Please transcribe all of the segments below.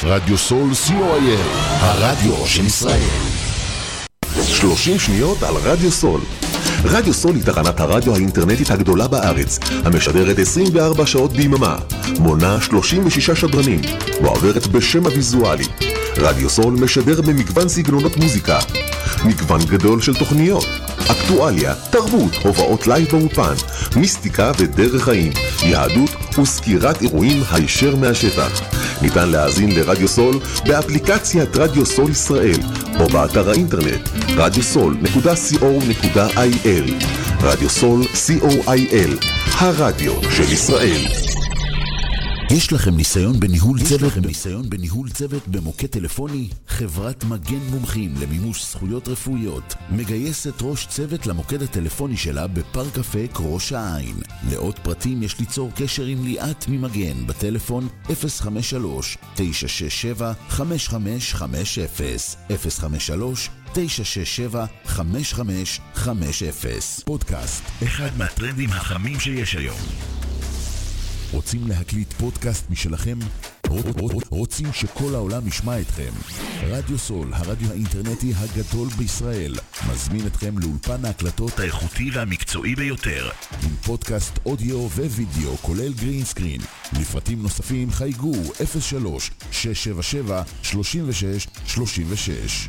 רדיו סול co.il, הרדיו של ישראל. 30 שניות על רדיו סול. רדיו סול היא תחנת הרדיו האינטרנטית הגדולה בארץ, המשדרת 24 שעות ביממה, מונה 36 שדרנים, ועוברת בשם הוויזואלי. רדיו סול משדר במגוון סגנונות מוזיקה, מגוון גדול של תוכניות, אקטואליה, תרבות, הובאות לייב באופן, מיסטיקה ודרך חיים, יהדות וסקירת אירועים הישר מהשטח. ניתן להאזין לרדיו סול באפליקציית רדיו סול ישראל או באתר האינטרנט radiosol.co.il. רדיו סול co.il, הרדיו של ישראל. יש לכם ניסיון בניהול צוות במוקד טלפוני? חברת מגן מומחים למימוש זכויות רפואיות מגייסת ראש צוות למוקד הטלפוני שלה בפארק אפק ראש העין. לעוד פרטים יש ליצור קשר עם ליאת ממגן בטלפון 053-967-5550 053-967-5550. פודקאסט, אחד מהטרנדים החמים שיש היום. רוצים להקליט פודקאסט משלכם? רוצים שכל העולם ישמע אתכם? רדיו סול, הרדיו האינטרנטי הגדול בישראל, מזמין אתכם לאולפן ההקלטות האיכותי והמקצועי ביותר, עם פודקאסט אודיו ווידאו כולל גרין סקרין. לפרטים נוספים חייגו 03-677-3636.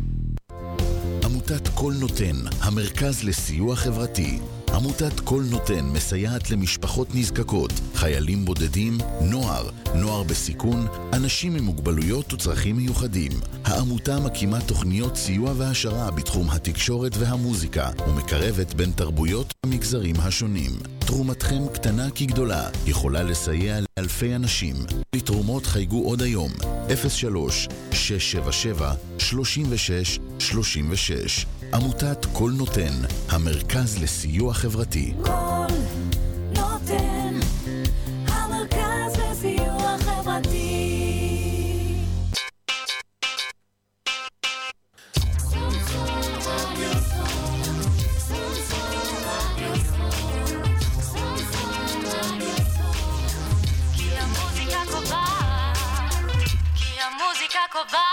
עמותת כל נותן, המרכז לסיוע חברתי. עמותת כל נותן מסייעת למשפחות נזקקות, חיילים בודדים, נוער בסיכון, אנשים עם מוגבלויות וצרכים מיוחדים. העמותה מקימה תוכניות סיוע והשרה בתחום התקשורת והמוזיקה, ומקרבת בין תרבויות המגזרים השונים. תרומתכם קטנה כגדולה, יכולה לסייע לאלפי אנשים. לתרומות חייגו עוד היום, 03-677-3636. עמותת כל נותן, המרכז לסיוע חברתי. כל נותן, המרכז לסיוע חברתי. כי המוזיקה קובעת.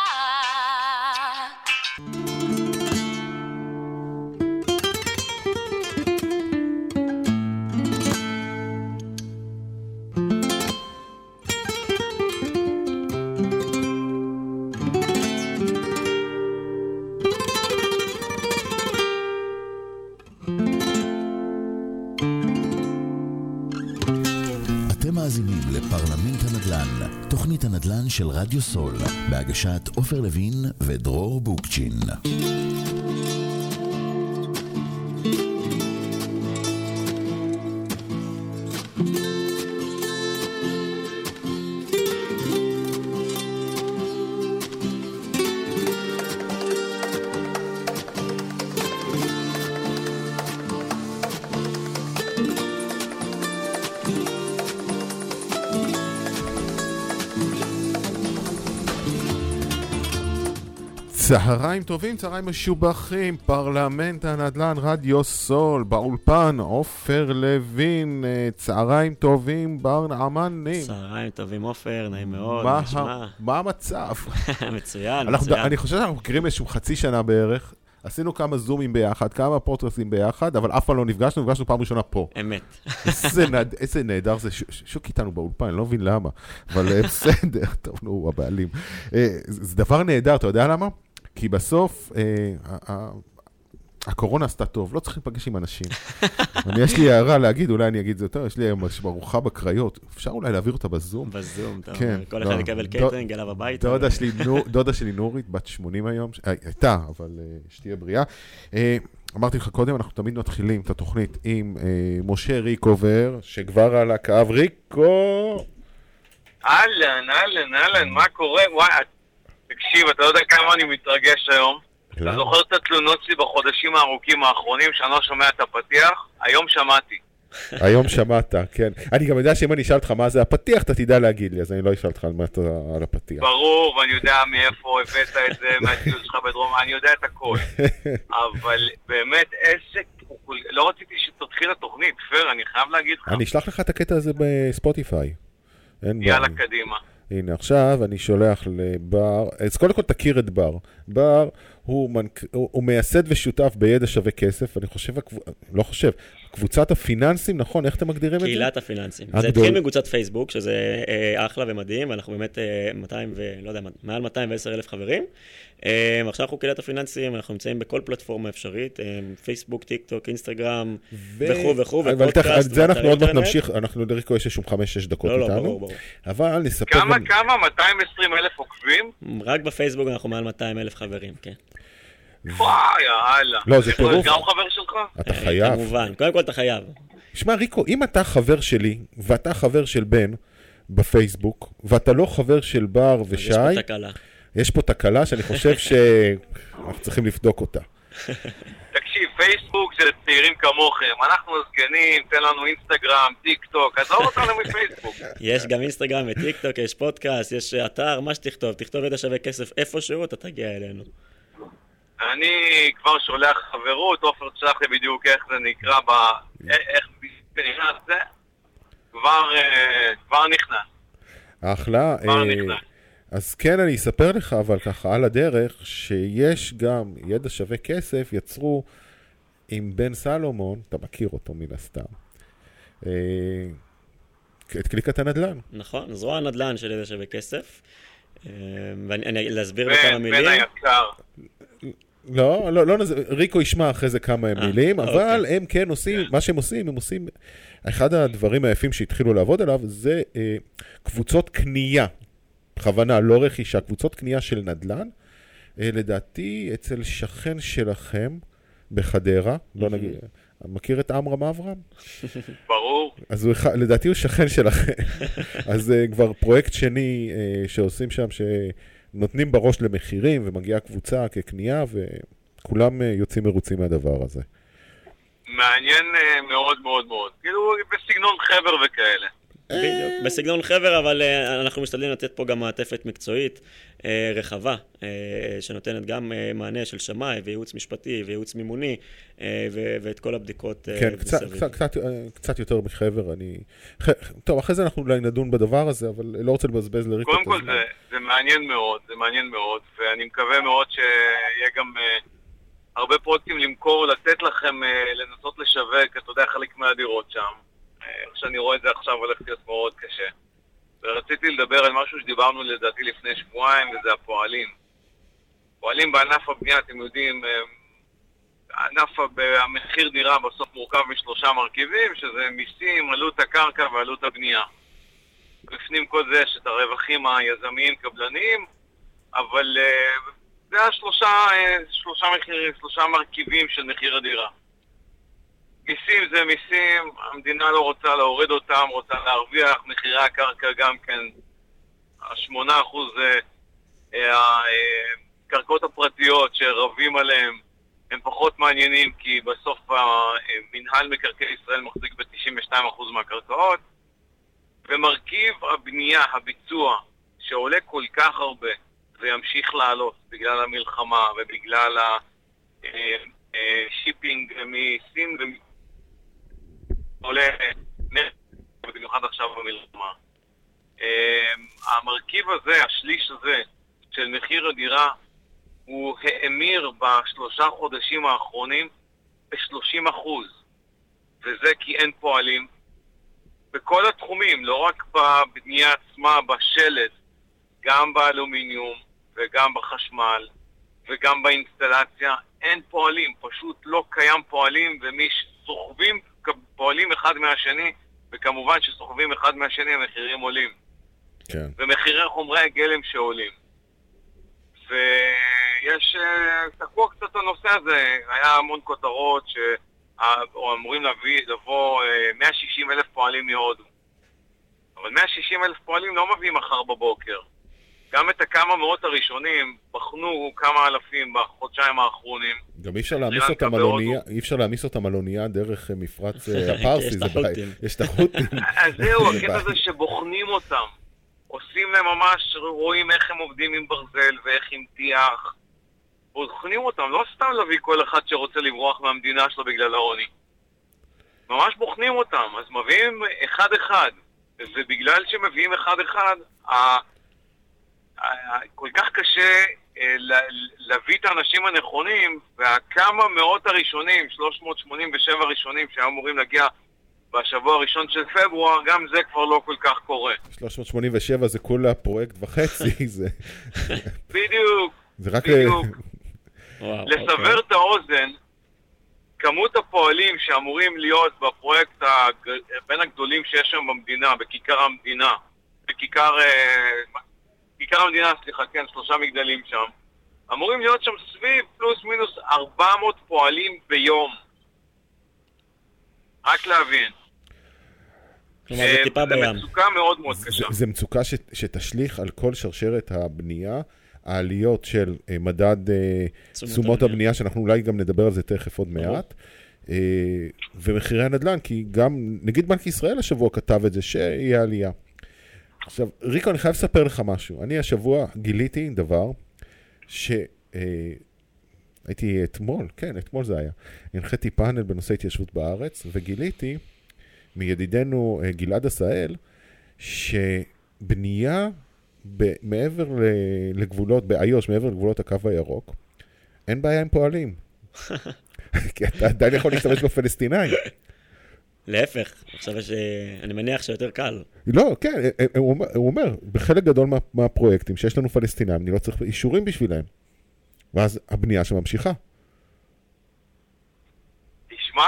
מאזינים לפרלמנט הנדל"ן, תוכנית הנדל"ן של רדיו סול, בהגשת עופר לוין ודרור בוקצ'ין. צהריים טובים, צהריים משובחים, פרלמנט הנדל"ן, רדיו סול, באולפן, עופר לוין, צהריים טובים, בר נעמנים. צהריים טובים, עופר, נעים מאוד, מה המצב? מצוין. אני חושב שאנחנו מכירים איזשהו חצי שנה בערך, עשינו כמה זומים ביחד, כמה פודקאסטים ביחד, אבל אף פעם לא נפגשנו פעם ראשונה פה. אמת. איזה נהדר זה, שוק איתנו באולפן, אני לא מבין למה, אבל בסדר, טוב, נו, הבעלים. זה דבר נהדר, אתה יודע למה? כי בסוף, הקורונה עשתה טוב, לא צריך לפגש עם אנשים. יש לי הערה להגיד, אולי אני אגיד זה יותר, יש לי ארוחה בקריות, אפשר אולי להעביר אותה בזום? בזום, טוב, כל אחד יקבל קייטרינג אליו הביתה. דודה שלי נורית, בת 80 היום, הייתה, אבל שתהיה בריאה. אמרתי לך קודם, אנחנו תמיד מתחילים את התוכנית עם משה ריקובר, שכבר על הקו. ריקו! אהלן, מה קורה? וואי, תקשיב, אתה יודע כמה אני מתרגש היום? אתה זוכר את התלונות שלי בחודשים הארוכים האחרונים, שאני לא שומע את הפתיח? היום שמעתי. היום שמעת, כן. אני גם יודע שאם אני אשאל אותך מה זה הפתיח, אתה תדע להגיד לי, אז אני לא אשאל אותך על הפתיח. ברור, ואני יודע מאיפה הבאת את זה, מהציוד שלך בדרום, אני יודע את הכל. אבל באמת, לא רציתי שתתחיל התוכנית, פר, אני חייב להגיד לך. אני אשלח לך את הקטע הזה בספוטיפיי. יאללה, קדימה. הנה, עכשיו אני שולח לבר, אז קודם כל תכיר את בר. בר הוא מייסד ושותף בידע שווה כסף, אני חושב, לא חושב, קבוצת הפיננסים, נכון? איך אתם מגדירים את זה? קהילת הפיננסים. זה התחיל מקבוצת פייסבוק, שזה אחלה ומדהים, ואנחנו באמת מעל 210,000 חברים. עכשיו אנחנו קהילת הפיננסים, אנחנו נמצאים בכל פלטפורמה אפשרית, פייסבוק, טיק טוק, אינסטגרם, וכו', ופודקאסט, זה אנחנו עוד מעט נמשיך, אנחנו לריקו יש שום 5-6 דקות איתנו. לא, ברור. אבל נספר... כמה? 220,000 עוקבים? רק בפייסבוק אנחנו מעל 200,000 חברים, כן. וואי, יאללה. לא, זה טירוף. גם חבר שלך? אתה חייב. כמובן, קודם כל אתה חייב. שמע, ריקו, אם אתה חבר שלי, ואתה חבר של בן בפייסבוק, ואתה לא חבר של בר ושי... יש פה תקלה. יש פה תקלה שאני חושב שאנחנו צריכים לבדוק אותה. תקשיב, פייסבוק זה צעירים כמוכם. אנחנו סגנים, תן לנו אינסטגרם, טיק טוק, עזוב אותנו מפייסבוק. יש גם אינסטגרם וטיק טוק, יש פודקאסט, יש אתר, מה שתכתוב. תכתוב ידע שווה כסף איפשהו, אתה תגיע אלינו. אני כבר שולח חברות, אופר תשלח לי בדיוק איך זה נקרא, איך זה נכנס, זה כבר נכנס. אחלה. אז כן, אני אספר לך, אבל ככה על הדרך, שיש גם ידע שווה כסף, יצרו עם בן סלומון, אתה מכיר אותו מן הסתם, את קליקת הנדל"ן. נכון, זרוע הנדל"ן של ידע שווה כסף. ואני להסביר בכמה מילים. בן היקר. לא, ריקו ישמע אחרי זה כמה מילים, אבל הם כן עושים, מה שהם עושים, הם עושים, אחד הדברים היפים שהתחילו לעבוד עליו, זה קבוצות קנייה, בכוונה, לא רכישה, קבוצות קנייה של נדל"ן, לדעתי אצל שכן שלכם בחדרה, לא נגיד, מכיר את עמרם אברהם? ברור. אז לדעתי הוא שכן שלכם, אז כבר פרויקט שני שעושים שם, נותנים בראש למחירים, ומגיעה קבוצה כקנייה, וכולם יוצאים מרוצים מהדבר הזה. מעניין מאוד מאוד מאוד. כאילו בסגנון חבר וכאלה. בדיוק, בסגנון חבר, אבל אנחנו משתדלים לתת פה גם מעטפת מקצועית רחבה, שנותנת גם מענה של שמאי וייעוץ משפטי וייעוץ מימוני, ואת כל הבדיקות. כן, קצת יותר מחבר. טוב, אחרי זה אנחנו אולי נדון בדבר הזה, אבל לא רוצה לבזבז לריקו. קודם כל זה מעניין מאוד, ואני מקווה מאוד שיהיה גם הרבה פרויקטים למכור, לתת לכם לנסות לשווק, אתה יודע, חלק מהדירות שם. איך שאני רואה את זה עכשיו הולך להיות מאוד קשה. ורציתי לדבר על משהו שדיברנו לדעתי לפני שבועיים, וזה הפועלים. פועלים בענף הבנייה, אתם יודעים, המחיר דירה בסוף מורכב משלושה מרכיבים, שזה מיסים, עלות הקרקע ועלות הבנייה. בפנים כל זה יש את הרווחים היזמיים קבלניים, אבל זה שלושה מרכיבים של מחיר הדירה. מיסים זה מיסים, המדינה לא רוצה להוריד אותם, רוצה להרוויח, מחירי הקרקע גם כן, 8% הקרקעות הפרטיות שרבים עליהם הם פחות מעניינים, כי בסוף מנהל מקרקעי ישראל מחזיק ב-92% מהקרקעות, ומרכיב הבנייה, הביצוע, שעולה כל כך הרבה וימשיך לעלות בגלל המלחמה ובגלל השיפינג מסין עולה במיוחד עכשיו במלחמה. המרכיב הזה, השליש הזה של מחיר הדירה, הוא האמיר בשלושה חודשים האחרונים ב-30%. וזה כי אין פועלים. בכל התחומים, לא רק בבנייה עצמה, בשלט, גם באלומיניום וגם בחשמל וגם באינסטלציה, אין פועלים. פשוט לא קיים פועלים, ומי שסוחבים פועלים אחד מהשני, וכמובן שסוחבים אחד מהשני המחירים עולים. כן. ומחירי חומרי הגלם שעולים. ויש תקוע קצת הנושא הזה, היה המון כותרות שאמורים לבוא 160,000 פועלים מהודו. אבל 160,000 פועלים לא מביאים מחר בבוקר. גם את הכמה מאות הראשונים בחנו כמה אלפים בחודשיים האחרונים. גם אי אפשר להעמיס אותם על אונייה דרך מפרץ הפרסי, זה בעיה. יש את החוטים. אז זהו, הקטע זה שבוחנים אותם. עושים להם ממש, רואים איך הם עובדים עם ברזל ואיך עם טיח. בוחנים אותם, לא סתם להביא כל אחד שרוצה לברוח מהמדינה שלו בגלל העוני. ממש בוחנים אותם, אז מביאים אחד-אחד. ובגלל שמביאים אחד-אחד, כל כך קשה להביא את האנשים הנכונים, והכמה מאות הראשונים, 387 ראשונים שהיו אמורים להגיע בשבוע הראשון של פברואר, גם זה כבר לא כל כך קורה. 387 זה כולה פרויקט וחצי, זה... בדיוק, זה רק... בדיוק. לסבר את האוזן, כמות הפועלים שאמורים להיות בפרויקט בין הגדולים שיש שם במדינה, בכיכר המדינה, בכיכר המדינה, סליחה, כן, 3 מגדלים שם, אמורים להיות שם סביב פלוס מינוס 400 פועלים ביום. רק להבין. כלומר, זה טיפה בים. זה מצוקה מאוד מאוד קשה. זה מצוקה שתשליך על כל שרשרת הבנייה, העליות של מדד תשומות הבנייה, שאנחנו אולי גם נדבר על זה תכף עוד מעט, ומחירי הנדל"ן, כי גם נגיד בנק ישראל השבוע כתב את זה, שיהיה עלייה. עכשיו, ריקו, אני חייב לספר לך משהו. אני השבוע גיליתי דבר הייתי אתמול, כן, אתמול זה היה. הנחיתי פאנל בנושא התיישבות בארץ, וגיליתי מידידנו גלעד עשאל, שבנייה מעבר לגבולות, באיו"ש, מעבר לגבולות הקו הירוק, אין בעיה עם פועלים. כי אתה עדיין יכול להשתמש בפלסטינאים. להפך, עכשיו אני מניח שיותר קל. לא, כן, הוא אומר, בחלק גדול מהפרויקטים שיש לנו פלסטינאים, אני לא צריך אישורים בשבילהם. ואז הבנייה שממשיכה. תשמע,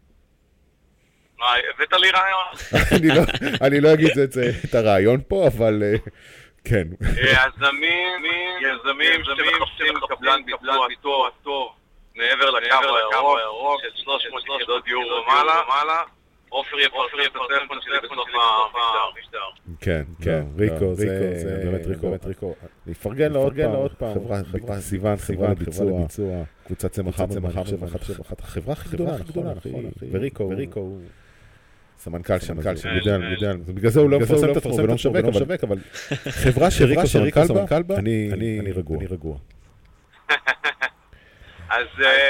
הבאת לי רעיון. אני לא אגיד את הרעיון פה, אבל כן. יזמים שמחפשים קבלן ביצוע טוב מעבר לקו הירוק של 300 יחידות דיור ומעלה, עופר יפרסם את הטלפון שלי בסוף המשדר. כן, כן, ריקו, זה באמת ריקו. נפרגן לו עוד פעם, חברה סיוון לביצוע, קבוצת צמח, החברה הכי גדולה, וריקו הוא סמנכ"ל שם, בגלל זה הוא לא מפרסם את עצמו ולא משווק, אבל חברה שריקו סמנכ"ל בה, אני רגוע. אז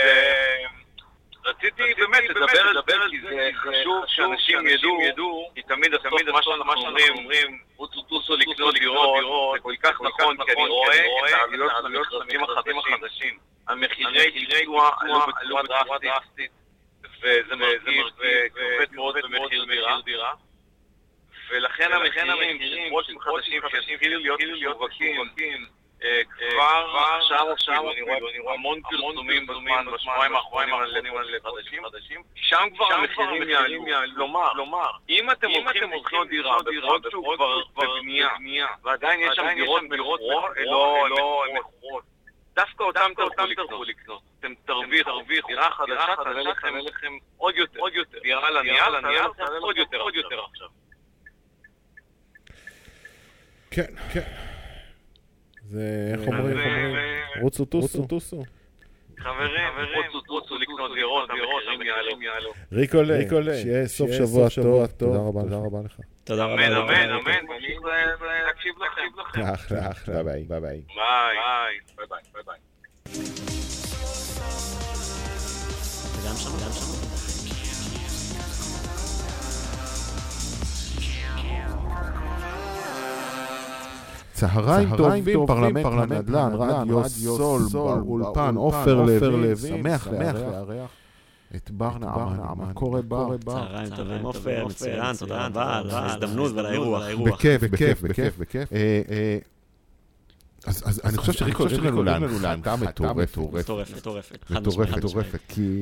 רציתי באמת לדבר על זה, כי זה חשוב שאנשים ידעו, כי תמיד מה שאנחנו אומרים, טוסו לקנות דירות, זה כל כך נכון, כי אני רואה את העלויות של המכרזים החדשים. המחירי ביצוע עלו בצורה דרסטית, וזה מרגיש וכובד מאוד במחיר דירה. ולכן המחירים של פרויקטים חדשים שהתחילו להיות משווקים, כבר עכשיו אני רואה המון פרסומים בשבועיים האחרונים על חדשים, שם כבר המחירים יעלו. כלומר, אם אתם הולכים לקנות דירה בפרויקט שהוא כבר בבנייה, ועדיין יש שם דירות לא מכורות, דווקא אותם תלכו לקנות. אתם תרוויחו דירה חדשה, תעלה לכם עוד יותר. דירה לנייר, עוד יותר עכשיו. כן. זה, איך אומרים? רוצו טוסו. חברים, רוצו לקנות דירות, המחירים יעלו. ריקולה, שיהיה סוף שבוע טוב. תודה רבה לך. תודה רבה. אמן. אני אקשיב לכם. אחלה, ביי. ביי. וגם שם. צהריים טובים, פרלמנט הנדל"ן, רדיו סול, באולפן, עופר לוי, שמח לארח את בר נעמן, מה קורה בר? צהריים טובים, עופר, מצוין, תודה רבה על ההזדמנות ועל האירוח. בכיף. אז אני חושב שריקו יש לנו להנחתה מטורפת, כי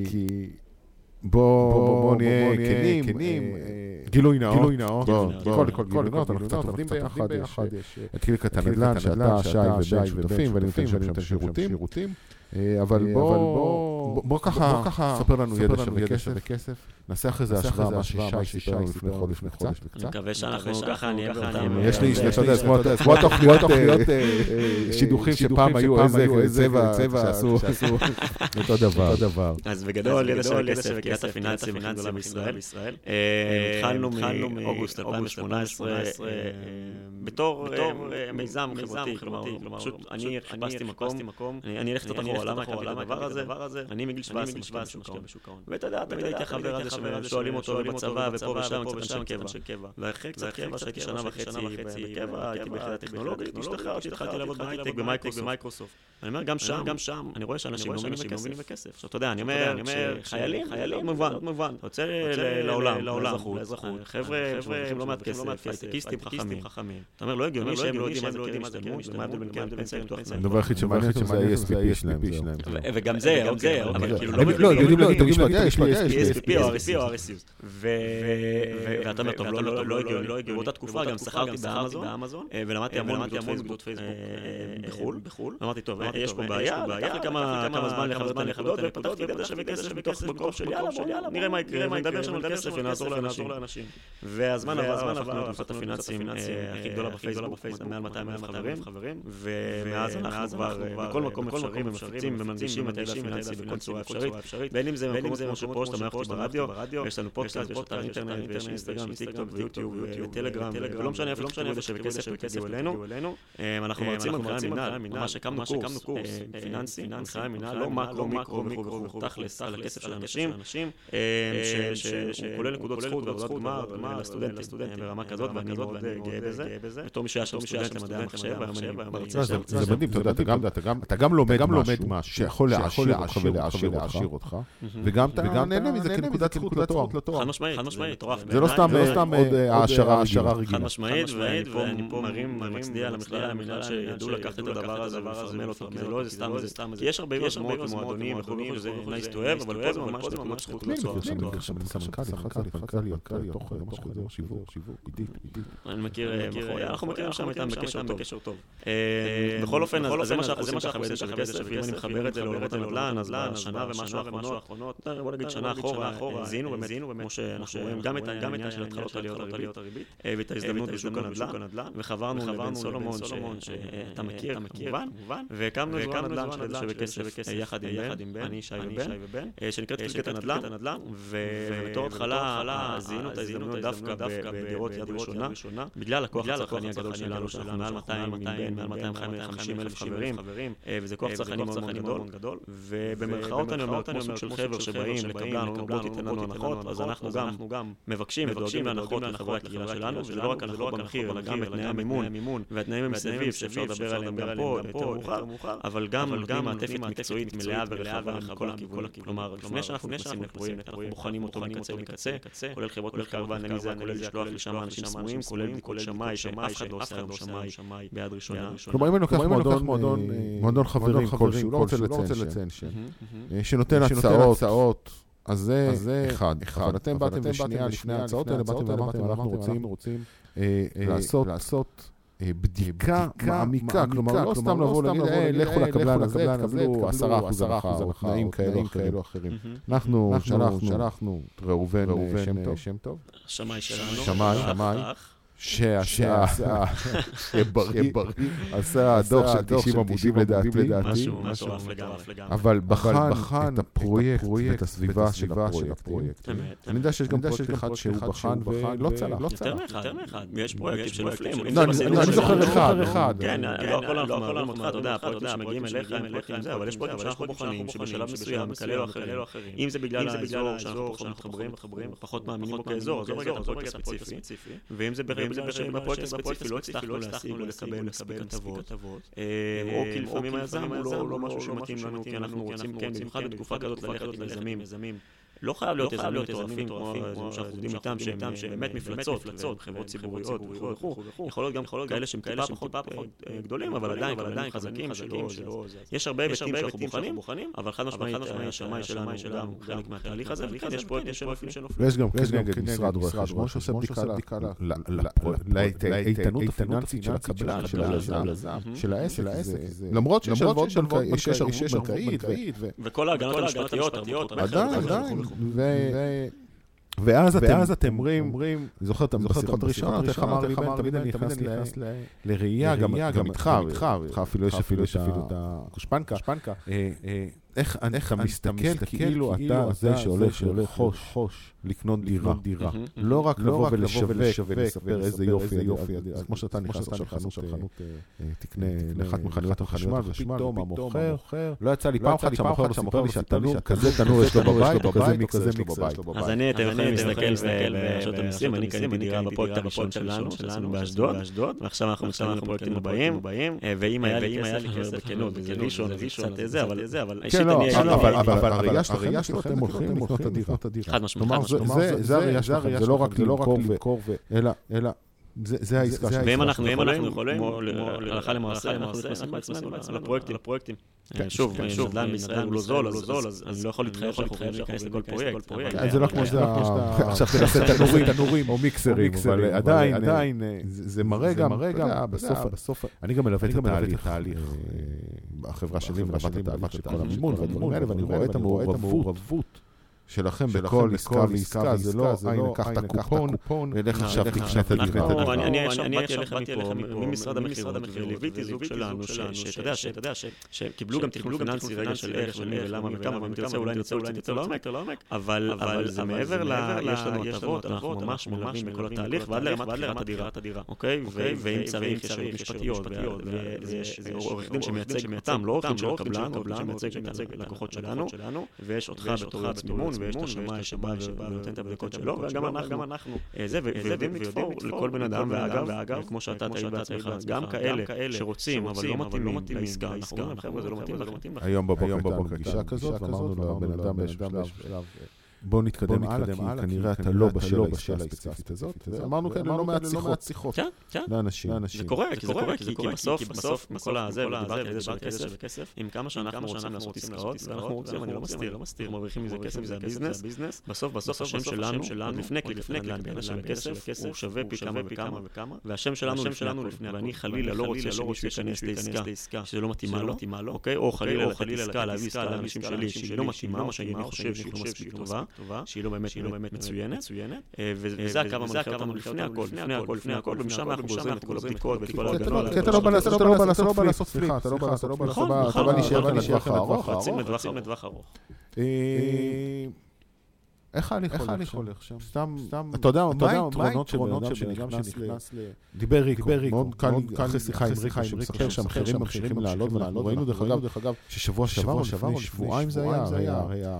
בוא נהיה כנים, גילוי נאות, כל גילוי נאות, אנחנו קצת עובדים ביחד, התחיל קטן נדל"ן, שאתה, שי ובן שותפים, ואני נותן שם את השירותים, אבל בוא ככה, ספר לנו ידע שווה כסף, נעשה אחרי זה השוואה, מה ששי סיפר לנו לפני חודש וקצת. אני מקווה שאנחנו ככה נהיה באותם... יש לי, אתה יודע, כמו התוכניות שידוכים שפעם היו איזה צבע שעשו אותו דבר. אז בגדול, ידע שווה כסף, קהילת הפיננסים הכי גדולה בישראל. התחלנו מאוגוסט 2018 בתור מיזם חברתי, כלומר, פשוט אני חיפשתי מקום, אני אלך קצת אחורה למה הקמתי את הדבר הזה? אני מגיל 17 משקיע בשוק ההון. ואתה יודע, תמיד הייתי החבר הזה ששואלים אותו בצבא ופה ושם קצת קבע. ואחרי קצת קבע, שהייתי שנה וחצי בקבע, הייתי ביחידה טכנולוגית, השתחררתי, התחלתי לעבוד בהייטק במיקרוסופט. אני אומר, גם שם, אני רואה שאנשים לא מבינים בכסף. עכשיו, אתה יודע, אני אומר, חיילים, מובן. אתה יוצא לעולם, חבר'ה שמרוויחים לא מעט כסף, הייטקיסטים חכמים. אתה אומר, לא הגיוני שהם לא יודעים מה זה קרן השתלמות, ומה ההבדל בין קרן פנסיה לביטוח צבאי. הדבר היחיד שמעניין אותם זה ה-ESPP שלהם. וגם זה, אבל כאילו לא, יודעים ESPP או RSUs. ואתה אומר, טוב, לא הגיוני. באותה תקופה גם שכרתי באמזון, ולמדתי המון גדות פייסבוק בחול. אמרתי, טוב, יש פה בעיה, לקח לי כמה זמן לחבר את הנקודות, ופתחתי דאטה שווה כסף בתוך בגרוף של יאללה, נראה מה יקרה, ונדבר שם על כסף ונעזור לאנשים. והזמן עבר, הפכנו את הפיננסים הכי גדולה בפייסבוק, מעל 200,000 חברים, ומאז אנחנו כבר בכל מקום אפשרים ומפצים ומנגישים את הידע הפיננסי בכל צורה אפשרית, בין אם זה מקומות כמו שפה, שאתה מערכת ברדיו, ויש לנו פודקאסט, ויש אתר אינטרנט, ויש אינסטגרם, טיקטוק ויוטיוב וטלגרם, ולא משנה איפה ידע שווה כסף ותגיעו אלינו. אנחנו מרצים על מחירי המינהל, ממש הקמנו קורס פיננסי, מחירי המינהל, לא מקרו, מיקרו וכו', תכלס על הכסף של אנשים, שהוא כולל נקודות זכות ועבודת גמר לסטודנטים ברמה כזאת, ואני מאוד גאה בזה. בתור מי שהיה שם סטודנט למדעי המחשב, זה מדהים, אתה יודע, אתה גם לומד משהו שיכול להעשיר אותך, וגם אתה נהנה מזה כנקודת זכות לתואר. חד משמעית, תורף. זה לא סתם עוד העשרה רגילה. חד משמעית, ואני פה מצדיע למכללה המינהל שידעו לקחת את הדבר הזה ולפרמל אותו, כי זה לא איזה סתם, כי יש הרבה יוזמות ומועדונים וכו', וזה nice to have, אבל פה זה ממש נקודות זכות לתואר. אני מכיר, אנחנו מכירים שם איתם בקשר טוב. בכל אופן, אז זה מה שאנחנו עושים ככה בידע של כסף, ואם אני מחבר את זה לעולמות הנדל"ן, אז לשנה ומשהו האחרונות, בוא נגיד שנה אחורה, זיהינו באמת, כמו שאנחנו רואים, גם את העניין של התחלות עליות הריבית, ואת ההזדמנות בשוק הנדל"ן, וחברנו לבן סולומון, שאתה מכיר, כמובן, והקמנו זרוע נדל"ן של ידע שווה כסף יחד עם בן, אני, שי ובן, שנקראת קלקט הנדל"ן, ובתור התחלה זיהינו את ההזדמנות דווקא בדירות יד ראשונה, בגלל הכוח הצרכני הגדול שלנו, שאנחנו מעל 250 אלף חברים, וזה כוח צרכני מאוד גדול, ובמרכאות אני אומר, כמו סוג של חבר שבאים לקבלן, בוא תיתן לנו הנחות, אז אנחנו גם מבקשים ודואגים להנחות לחברי הקהילה שלנו, וזה לא רק הנחות במחיר, אלא גם את תנאי המימון, והתנאים המסביב שאפשר לדבר עליהם גם פה, יותר מאוחר, אבל גם מעטפת מקצועית מלאה ורחבה מכל הכיוונים. כלומר, לפני שאנחנו נכנסים לפרויקט, אנחנו בוחנים אותו מקצה לקצה, כולל חברות מחקר ואנליזה, כולל לשלוח לשם אנשים סמויים, כולל בדיקות שמאי, שאף אחד לא עושה היום שמאי ביד ראשונה. כלומר, אם אני לוקח מועדון חברים כלשהו, לא רוצה לציין שנותן הצעות, אז זה אחד. אבל אתם באתם ושנייה לפני ההצעות האלה, באתם ואמרתם, אנחנו רוצים לעשות בדיקה מעמיקה, כלומר לא סתם לבוא להגיד, לכו לקבלן הזה, תקבלו 10% הנחה, או תנאים כאלו או אחרים. אנחנו שלחנו ראובן שם טוב, שמאי שלנו, שמאי, שעשה דוח של 90 עמודים לדעתי, אבל בחן את הפרויקט ואת הסביבה של הפרויקט. אני יודע שיש גם פרויקט אחד שהוא בחן ולא צלח. יותר מאחד, יש פרויקטים שנופלים. אני זוכר אחד. כן, לא הכל אנחנו מערבים אותך, אתה יודע, הפרויקטים שמגיעים אליך, אבל יש פרויקטים שאנחנו בוחנים, שבשלב מסוים, כאלה או אחרים. אם זה בגלל האזור שאנחנו מתחברים, פחות מאמינים בו כאזור, אז לא רגע את הפרויקט הספציפי, ואם זה בפרויקט הספציפי לא הצלחנו להשיג ולקבל כתבות, או כי לפעמים היזם הוא לא משהו שמתאים לנו, כי אנחנו רוצים, במיוחד בתקופה כזאת ללכת ליזמים. לא חייב להיות יזמים מטורפים, כמו שאנחנו עובדים איתם, שהם באמת מפלצות, חברות ציבוריות וכו'. יכול להיות גם כאלה שהם טיפה פחות גדולים, אבל עדיין חזקים, יש הרבה היבטים שאנחנו בוחנים, אבל חד משמעית השמאי שלנו גם חלק מהתהליך הזה, וכן יש פרויקטים שנופלים. ויש גם כנגד משרד רואי חשבון שעושה בדיקה לאיתנות הפיננסית של הקבלן, של העסק. למרות שיש ערבות בנקאית, וכל ההגנות המשפטיות, עדיין. ואז אתם אומרים, זוכר את השיחות הראשונות, איך אמר לי בן, תמיד אני נכנס לראייה, גם איתך, אפילו יש את הגושפנקה, איך אתה מסתכל כאילו אתה זה שהולך לרכוש, לקנות דירה. לא רק לבוא ולשווק ולספר איזה יופי. אז כמו שאתה נכנס לחנות, תקנה לאחת מחנויות החשמל, ופתאום המוכר, לא יצא לי פעם אחת שהמוכר סיפר לי שהתנור, כזה תנור יש לו בבית, או כזה מיקסר יש לו בבית. אז אני מסתכל ברשות המיסים, אני קניתי דירה בפרויקט הראשון שלנו באשדוד, ועכשיו אנחנו מסתכלים לפרויקטים הבאים, ואם היה לי כסף בכנות, וזה ראשון, קצת זה, אבל אבל הראייה שלכם, אתם הולכים לקנות את הדירה. חד משמעית. זה הראייה שלכם, זה לא רק למכור, אלא זה העסקה שלכם. ואם אנחנו יכולים, הלכה למעשה, אנחנו נכנסים בעצמנו לפרויקטים. שוב, נדל"ן בישראל הוא לא זול, אז אני לא יכול להתחייב שאנחנו יכולים להיכנס לכל פרויקט. זה לא כמו שזה, עכשיו תנסה תנורים או מיקסרים, אבל עדיין זה מראה גם, בסוף, אני גם מלווה את התהליך. החברה שלי מלווה את התהליך של כל המימון והדברים האלה, ואני רואה את המעורבות שלכם בכל עסקה ועסקה, זה לא, קח את הקופון, ולך עכשיו תקנה את הדירה. אני באתי אליך מפה, ממשרד המחירות, וליוויתי זוג שלנו, שאתה יודע, שקיבלו גם תכנון פיננסי רגע של איך ומי ולמה וכמה, ואם תרצה אולי נצא לעומק, אבל זה מעבר יש לנו הטבות, אנחנו ממש מלווים בכל התהליך, ועד לרמת הדירה, אוקיי? ואם צריך יש משפטיות, ויש עורך דין שמייצג אותם, לא עורך דין של הקבלן, שמייצג לקוחות שלנו, ויש אותך בתור יועץ מימון, ויש את השמאי שבא ונותן את הבדיקות שלו, וגם אנחנו ויודעים לתפור לכל בן אדם, ואגב, כמו שאתה תעיד בעצמך, גם כאלה שרוצים, אבל לא מתאימים לעסקה, אנחנו אומרים, חבר'ה, זה לא מתאים. היום בבוקר פגישה כזאת, אמרנו לבן אדם בשלב, בוא נתקדם הלאה, כי כנראה אתה לא בשל הספציפית הזאת. אמרנו כאלה לא מעט שיחות לאנשים. זה קורה, כי בסוף, מכל הזה, ודיברתי על זה של כסף, עם כמה שאנחנו רוצים לעשות עסקאות, ואנחנו רוצים, אני לא מסתיר, מרוויחים מזה כסף, זה הביזנס, בסוף השם שלנו, לפני קליק נדל"ן של כסף, הוא שווה פי כמה וכמה, והשם שלנו לפני, ואני חלילה לא רוצה שמישהו ייכנס לעסקה שזה לא מתאימה לו, או חלילה להביא עסקה לאנשים שלי שהיא לא מתאימה, או שאני חושב שהיא לא מספיק טובה, שהיא לא באמת מצוינת, וזה הקו המנחה אותנו לפני הכל, ומשם אנחנו גוזרים את כל הבדיקות ואת כל ההגנות. כי אתה לא בא לעשות, סליחה, אתה בא להישאר לטווח הארוך. רצים לטווח ארוך. איך אני הולך שם? סתם, אתה יודע, מה היתרונות שנכנס דיבר ריקו, מאוד קל אחרי שיחה עם ריקו, שמספר שהמחירים ממשיכים לעלות, ראינו דרך אגב, ששבוע שעבר, לפני שבועיים זה היה,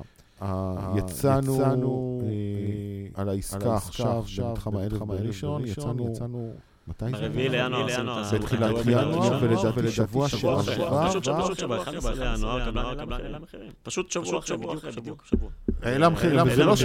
יצאנו על העסקה עכשיו במתחם הערב בראשון, יצאנו מתי זה? ברביעי לינואר, בתחילת ינואר, ולדעתי שבוע שעבר, פשוט שבוע, 11 לינואר, קבלן המחירים. פשוט שבוע, בדיוק. העלה מחירים,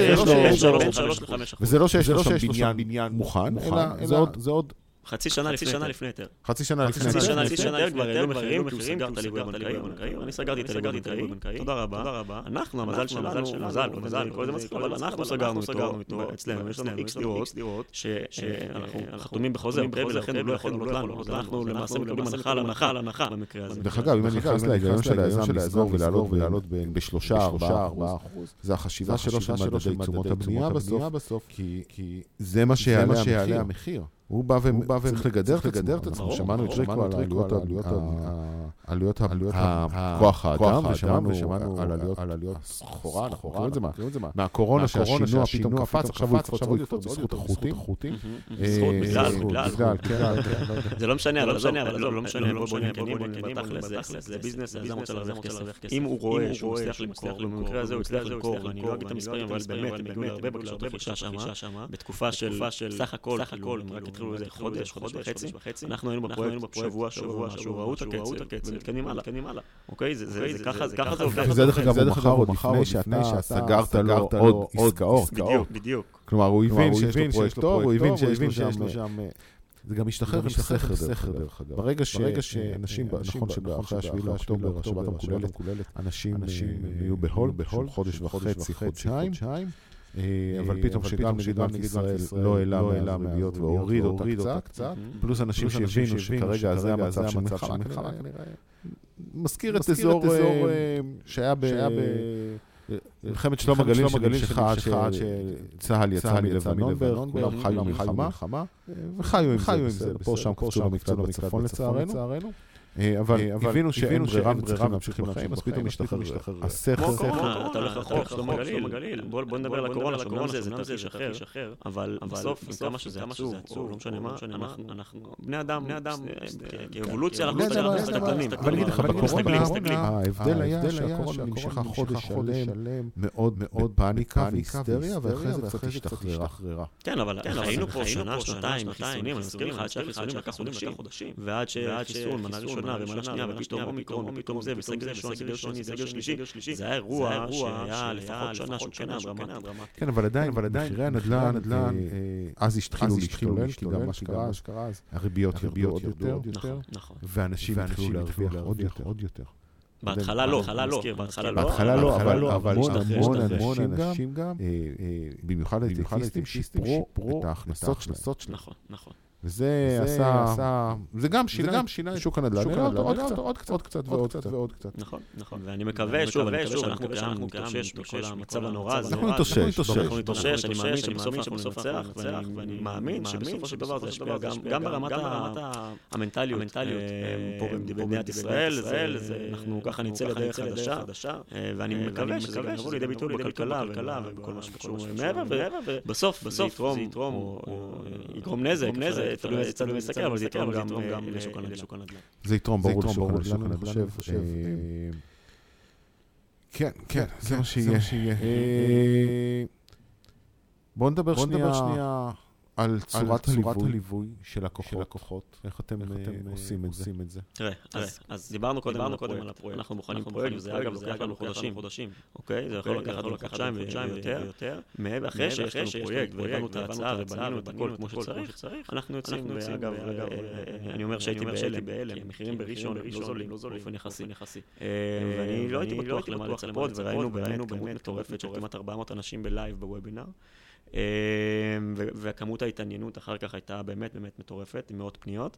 וזה לא שיש לו שם בניין מוכן, אלא זה עוד חצי שנה לפני יותר. חצי שנה לפני יותר כבר העלו מחירים, כי הוא סגר את הליווי הבנקאי. אני סגרתי את הליווי הבנקאי. תודה רבה. אנחנו, המזל שלנו, כל זה מצחיק, אבל אנחנו סגרנו איתו אצלנו. יש לנו איקס דירות שאנחנו חתומים בחוזה, ולכן הוא לא יכול לבנות לנו. אז אנחנו למעשה מקבלים הנחה במקרה הזה. דרך אגב, אם אני נכנס להיגיון של האזור ולעלות ב3-4%, זה החשיבה שלו של מדדי תשומות הבנייה בסוף, כי זה מה שיעלה המחיר. הוא בא וצריך לגדר את עצמו. שמענו את ריקו על עלויות הכוח האדם, ושמענו על עלויות הסחורה, אנחנו קוראים את זה מהקורונה, שהשינוע פתאום קפץ, עכשיו הוא יקפוץ עוד יותר בזכות החוטים. בגלל. זה לא משנה, לא משנה, בוא נקנים, זה ביזנס, זה אדם רוצה להרוויח כסף. אם הוא רואה שהוא הצליח למכור, במקרה הזה הוא הצליח למכור, אני לא אגיד את המספרים, אבל באמת, הם הגיעו הרבה בקשות רכישה שם, בתקופה של סך הכל, רק התחילו איזה חודש וחצי, אנחנו היינו בפרויקט שבוע, שהוא ראו את הקצב, ומתקנים הלאה. אוקיי? זה ככה זה עובד. זה דרך אגב מחר לפני שאתה סגרת לו עוד עסקאות. בדיוק. כלומר, הוא הבין שיש לו פרויקט טוב, הוא הבין שיש לו שם... זה גם משתחרר סכר דרך אגב. ברגע שאנשים, נכון שבאחרי השביעי לאוקטובר, השבת המקוללת, אנשים יהיו בהול, חודש וחצי, חודשיים, אבל פתאום שגם נגיד בנק ישראל לא העלה מהריביות והוריד אותה קצת, פלוס אנשים שהבינו שכרגע זה המצב של מלחמה, מזכיר את אזור שהיה במלחמת שלום הגליל שנמשכה עד שצה"ל יצא מלבנון, כולם חיו מלחמה, וחיו עם זה, פה שם קפצו למקצוע בצפון לצערנו, אבל הבינו שאין ברירה וצריכים להמשיך בחיים, אז פתאום משתחרר. כמו קורונה, אתה הולך רחוק, שלמה גליל. בוא נדבר על הקורונה, שאומנם זה תרחיש אחר, אבל בסוף, עם כמה שזה עצוב, לא משנה מה, אנחנו בני אדם, כאבולוציה, אנחנו מסתכלים. אבל אני אגיד לך, בקורונה, ההבדל היה שהקורונה נמשכה חודש שלם, מאוד מאוד פאניקה והיסטריה, ואחרי זה קצת השתחררה. כן, אבל היינו פה שנה, שנתיים, חיסונים, אני מזכיר לך, עד שהחיסונים לקח חודשים, ועד שחיסון, מנה ראשונה ומנה שנייה, ופתאום אומיקרון, ופתאום זה, וסגר ראשון, סגר שני, סגר שלישי, זה היה אירוע שהיה לפחות שנה שהוא כן היה דרמטי. כן, אבל עדיין, מחירי הנדל"ן, אז התחילו להשתולל, כי גם מה שקרה אז, הריביות ירדו עוד יותר, ואנשים התחילו להרוויח עוד יותר. בהתחלה לא, אבל המון אנשים גם, במיוחד הייטקיסטים, שיפרו את ההכנסות שלהם. נכון. וזה עשה, זה גם שינה את שוק הנדל"ן, עוד קצת ועוד קצת. נכון, ואני מקווה שאנחנו נתאושש מכל המצב הנורא הזה. אנחנו נתאושש, אני מאמין שבסוף ננצח, ואני מאמין שבסופו של דבר זה ישפיע גם ברמת המנטליות פה במדינת ישראל, אנחנו ככה נצא לדרך חדשה, ואני מקווה שזה יבוא לידי ביטוי בכלכלה ובכל מה שקשור מעבר, ובסוף זה יתרום או יגרום נזק, תלוי איזה צד ומסתכל, אבל זה יתרום גם לשוק הנדל"ן. זה יתרום ברור לשוק הנדל"ן, אני חושב. כן, זה מה שיהיה. בואו נדבר שנייה על צורת הליווי של לקוחות. איך אתם עושים את זה? תראה, אז דיברנו קודם על הפרויקט. אנחנו מוכנים פרויקט, וזה אגב לוקח לנו חודשים. אוקיי? זה יכול לקחת חודשיים ויותר. אחרי שיש לנו פרויקט, והבנו את ההצעה ובנינו את הכל כמו שצריך, אנחנו יוצאים, ואגב, אני אומר שהייתי בהלם, כי המחירים בראשון לא זולים, באופן יחסי. ואני לא הייתי בטוח למה לצפות, וראינו באמת כמות מטורפת של כמעט 400 אנשים בלייב בוובינר. וכמות ההתעניינות אחר כך הייתה באמת מטורפת, עם מאות פניות.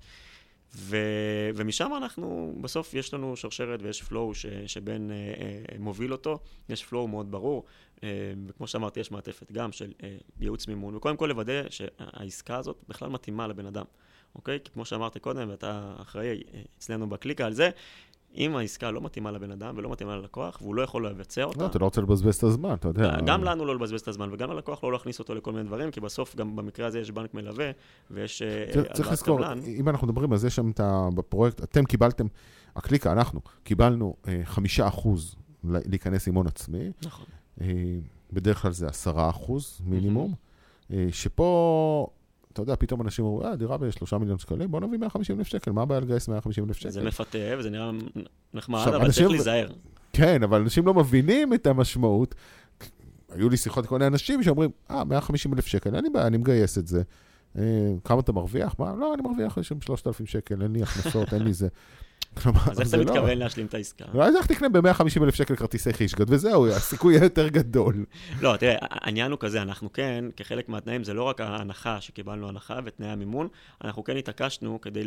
ומשם אנחנו, בסוף יש לנו שרשרת ויש פלואו שבין מוביל אותו, יש פלואו מאוד ברור, וכמו שאמרתי, יש מעטפת גם של ייעוץ מימון, וקודם כל לוודא שהעסקה הזאת בכלל מתאימה לבן אדם, אוקיי? כי כמו שאמרתי קודם, ואתה אחראי אצלנו בקליקה על זה, אם העסקה לא מתאימה לבן אדם ולא מתאימה ללקוח, והוא לא יכול לבצע אותה... לא, אתה לא רוצה לבזבז את הזמן, אתה יודע. גם לנו לא לבזבז את הזמן, וגם ללקוח לא להכניס אותו לכל מיני דברים, כי בסוף גם במקרה הזה יש בנק מלווה, ויש... צריך לזכור, אם אנחנו מדברים על זה שם בפרויקט, אתם קיבלתם, הקליקה, אנחנו, קיבלנו 5% להיכנס עם הון עצמי. נכון. בדרך כלל זה 10% מינימום, שפה... אתה יודע, פתאום אנשים אומרים, דירה ב3 מיליון שקלים, בוא נביא 150,000 שקל, מה הבעיה לגייס 150,000 שקל? זה מפתה, וזה נראה נחמד, אבל צריך להיזהר. כן, אבל אנשים לא מבינים את המשמעות. היו לי שיחות כל מיני אנשים שאומרים, 150,000 שקל, אין לי בעיה, אני מגייס את זה. כמה אתה מרוויח? מה? לא, אני מרוויח 3,000 שקל, אין לי הכנסות, אין לי זה. אז איך אתה מתכוון להשלים את העסקה? אז איך תקנה ב150,000 שקל כרטיסי חישגת, וזהו, הסיכוי יהיה יותר גדול. לא, תראה, העניין הוא כזה, אנחנו כן, כחלק מהתנאים, זה לא רק ההנחה שקיבלנו הנחה ותנאי המימון, אנחנו כן התעקשנו כדי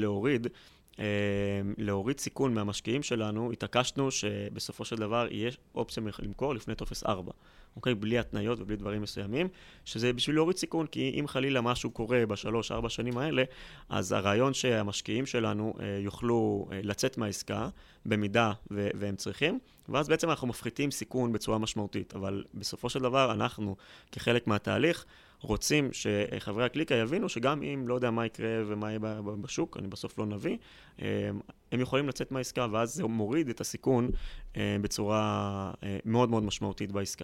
להוריד סיכון מהמשקיעים שלנו, התעקשנו שבסופו של דבר יהיה אופציה למכור לפני טופס 4. אוקיי? בלי התניות ובלי דברים מסוימים, שזה בשביל להוריד סיכון, כי אם חלילה משהו קורה ב3-4 שנים האלה, אז הרעיון שהמשקיעים שלנו יוכלו לצאת מהעסקה, במידה והם צריכים, ואז בעצם אנחנו מפחיתים סיכון בצורה משמעותית, אבל בסופו של דבר אנחנו, כחלק מהתהליך, רוצים שחברי הקליקה יבינו שגם אם לא יודע מה יקרה ומה יהיה בשוק, אני בסוף לא נביא, הם יכולים לצאת מהעסקה, ואז זה מוריד את הסיכון בצורה מאוד מאוד משמעותית בעסקה.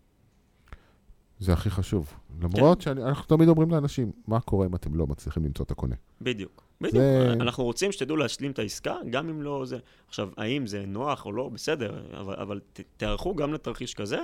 זה הכי חשוב. למרות שאנחנו תמיד אומרים לאנשים, מה קורה אם אתם לא מצליחים למצוא את הקונה? בדיוק. אנחנו רוצים שתדעו להשלים את העסקה, גם אם לא זה. עכשיו, האם זה נוח או לא, בסדר, אבל תערכו גם לתרחיש כזה,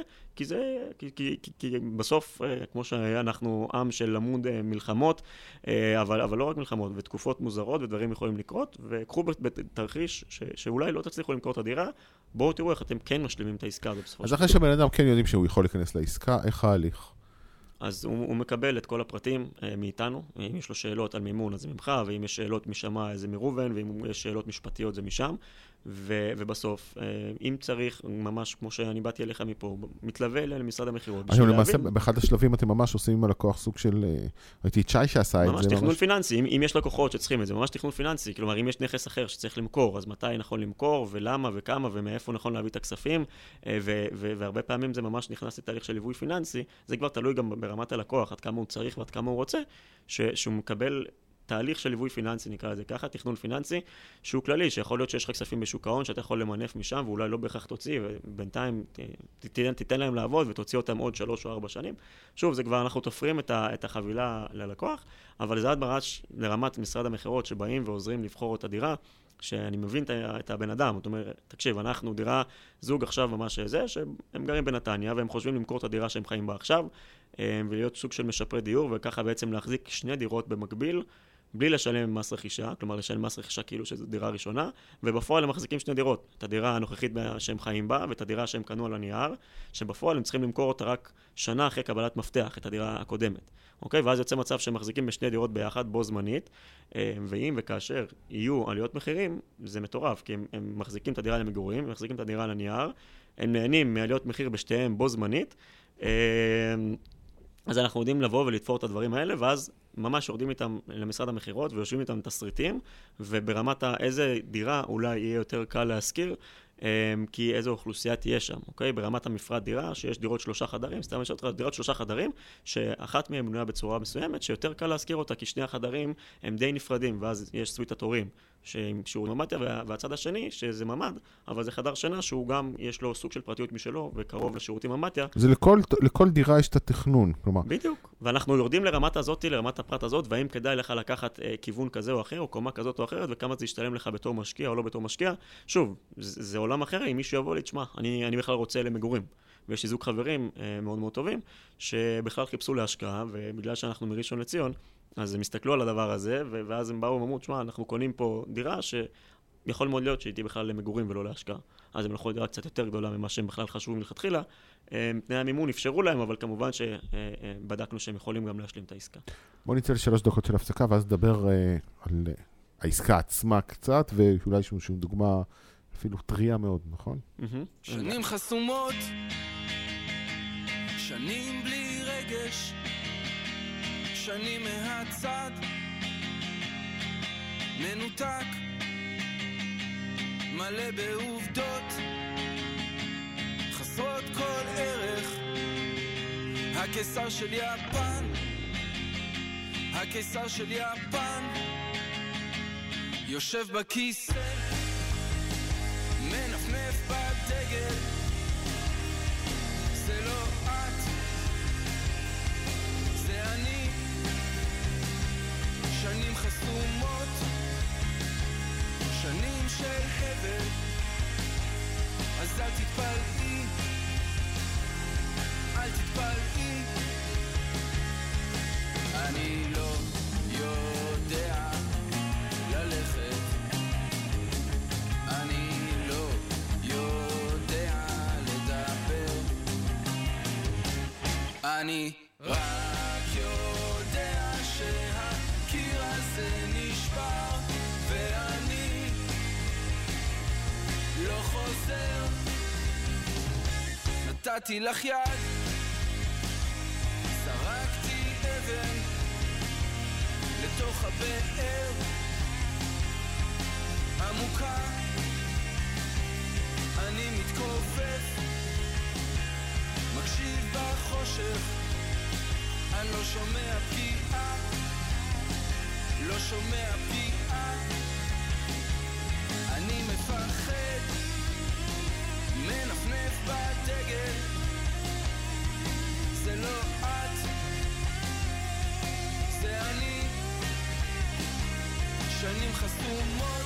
כי בסוף, כמו שאנחנו עם של עמוד מלחמות, אבל לא רק מלחמות, ותקופות מוזרות ודברים יכולים לקרות, וקחו בתרחיש שאולי לא תצליחו למכור את הדירה, בואו תראו איך אתם כן משלימים את העסקה. אז אחרי שבן אדם כן יודעים שהוא יכול להיכנס לעסקה, איך ההליך? אז הוא מקבל את כל הפרטים מאיתנו, אם יש לו שאלות על מימון אז זה ממך, ואם יש שאלות משמה זה מרובן, ואם יש שאלות משפטיות זה משם, ובסוף, אם צריך, ממש כמו שאני באתי אליך מפה, מתלווה למשרד המחירות. עכשיו למעשה, באחד השלבים אתם ממש עושים עם הלקוח סוג של, ראיתי צ'י שעשה את זה. ממש תכנון פיננסי, אם יש לקוחות שצריכים את זה, ממש תכנון פיננסי, כלומר, אם יש נכס אחר שצריך למכור, אז מתי נכון למכור, ולמה, וכמה, ומאיפה נכון להביא את הכספים, והרבה פעמים זה ממש נכנס לתהליך של ליווי פיננסי, זה כבר תלוי גם ברמת הלקוח, עד כמה הוא צריך ועד כמה הוא רוצה, שהוא מקבל תהליך של ליווי פיננסי, נקרא לזה ככה, תכנון פיננסי, שהוא כללי, שיכול להיות שיש לך כספים בשוק ההון, שאתה יכול למנף משם, ואולי לא בהכרח תוציא, ובינתיים תיתן להם לעבוד, ותוציא אותם עוד 3 או 4 שנים. שוב, זה כבר אנחנו תופרים את החבילה ללקוח, אבל זה עד לרמת משרד המחירות, שבאים ועוזרים לבחור את הדירה, שאני מבין את הבן אדם, זאת אומרת, תקשיב, אנחנו דירה, זוג עכשיו ממש זה, שהם גרים בנתניה, והם חושבים למכור את הדירה שהם חיים בה עכשיו, ולהיות סוג של משפרי דיור, וככה בעצם להחזיק 2 דירות במקביל, בלי לשלם מס רכישה, כלומר לשלם מס רכישה כאילו שזו דירה ראשונה, ובפועל הם מחזיקים 2 דירות, את הדירה הנוכחית שהם חיים בה, ואת הדירה שהם קנו על הנייר, שבפועל הם צריכים למכור אותה רק שנה אחרי קבלת מפתח, את הדירה הקודמת. אוקיי? ואז יוצא מצב שהם מחזיקים ב2 דירות ביחד, בו זמנית, ואם וכאשר יהיו עליות מחירים, זה מטורף, כי הם מחזיקים את הדירה למגורים, הם מחזיקים את הדירה על הנייר, הם נהנים מעליות מחיר בשתיהם בו זמנית, אז אנחנו יודעים לבוא ולתפור את הדברים האלה, ואז ממש יורדים איתם למשרד המחירות, ויושבים איתם תסריטים, וברמת איזה דירה אולי יהיה יותר קל להשכיר, כי איזו אוכלוסייה תהיה שם, אוקיי? ברמת המפרט דירה, שיש דירות 3 חדרים, סתם יש אותך דירות 3 חדרים, שאחת מהן בנויה בצורה מסוימת, שיותר קל להשכיר אותה, כי 2 החדרים הם די נפרדים, ואז יש סוויטת הורים, שהוא ממ"ד, והצד השני, שזה ממ"ד, אבל זה חדר שינה, שהוא גם, יש לו סוג של פרטיות משלו, וקרוב לשירותים ממ"ד. זה לכל דירה יש את התכנון, כלומר. בדיוק, ואנחנו יורדים לרמת הזאת, לרמת הפרט הזאת, והאם כדאי לך לקחת כיוון כזה או אחר, או קומה כזאת או אחרת, וכמה זה ישתלם לך בתור משקיע או לא בתור משקיע. שוב, זה עולם אחר, אם מישהו יבוא לי, תשמע, אני בכלל רוצה למגורים. ויש לי זוג חברים מאוד מאוד טובים, שבכלל חיפשו להשקעה, ובגלל שאנחנו מראשון לציון, אז הם הסתכלו על הדבר הזה, ואז הם באו ואמרו, תשמע, אנחנו קונים פה דירה שיכול מאוד להיות שהייתי בכלל למגורים ולא להשקעה. אז הם לקחו דירה קצת יותר גדולה ממה שהם בכלל חשבו מלכתחילה. תנאי המימון אפשרו להם, אבל כמובן שבדקנו שהם יכולים גם להשלים את העסקה. בוא נצא ל3 דקות של הפסקה, ואז נדבר על העסקה עצמה קצת, ואולי שום דוגמה אפילו טריה מאוד, נכון? שנים חסומות, שנים בלי רגש, שנים מהצד, מנותק, מלא בעובדות, חסרות כל ערך. הקיסר של יפן, הקיסר של יפן, יושב בכיסא, מנפנף בדגל, זה לא את, זה אני. שנים חסומות, שנים של הבל, אז אל תתפלאי, אל תתפלאי. אני לא יודע ללכת, אני לא יודע לדבר, אני רק יודע שהקיר הזה נשבר, ואני לא חוזר. נתתי לך יד, זרקתי אבן לתוך הבאר עמוקה, אני מתכופף, מקשיב בחושך, אני לא שומע פגיעה, לא שומע פגיעה, אני מפחד, מנפנף בדגל, זה לא את, זה אני. שנים חסומות,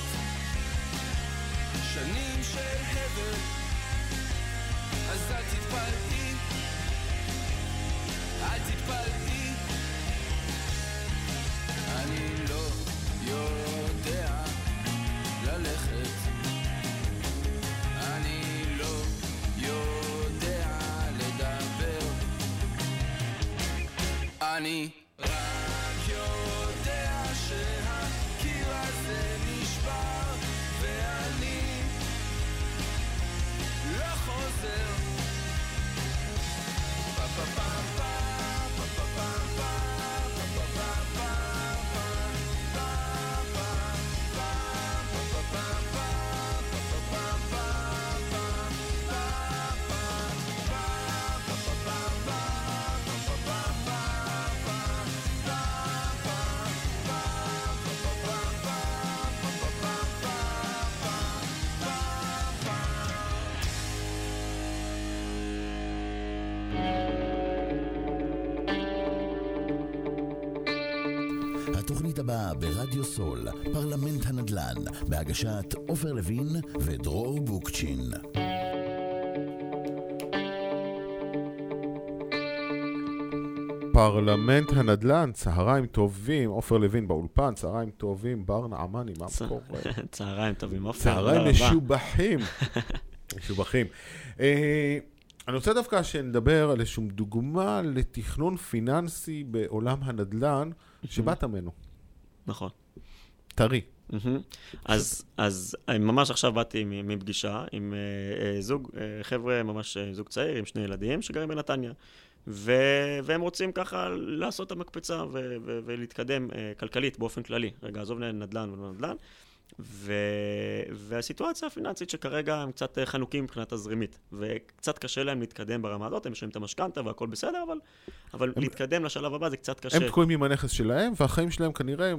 שנים של הבל, אז אל תתפלאי, אל תתפלאי. אני לא יודע ללכת, אני לא יודע לדבר, אני רק יודע שהקיר הזה נשבר, ואני התוכנית הבאה ברדיו סול, פרלמנט הנדל"ן, בהגשת עופר לוין ודרור בוקצ'ין. פרלמנט הנדל"ן, צהריים טובים, עופר לוין באולפן, צהריים טובים, בר נעמני, מה קורה? צהריים טובים, עופר. צהריים משובחים. משובחים. אני רוצה דווקא שנדבר על איזושהי דוגמה לתכנון פיננסי בעולם הנדל"ן, שבאת ממנו. נכון. טרי. אז ממש עכשיו באתי מפגישה עם זוג, חבר'ה ממש זוג צעיר עם 2 ילדים שגרים בנתניה. והם רוצים ככה לעשות את המקפצה ולהתקדם כלכלית באופן כללי. רגע, עזוב נדל"ן ולא נדל"ן. והסיטואציה הפיננסית שכרגע הם קצת חנוקים מבחינת הזרימית, וקצת קשה להם להתקדם ברמה הזאת, הם משלמים את המשכנתה והכל בסדר, אבל להתקדם לשלב הבא זה קצת קשה. הם תקועים עם הנכס שלהם, והחיים שלהם כנראה,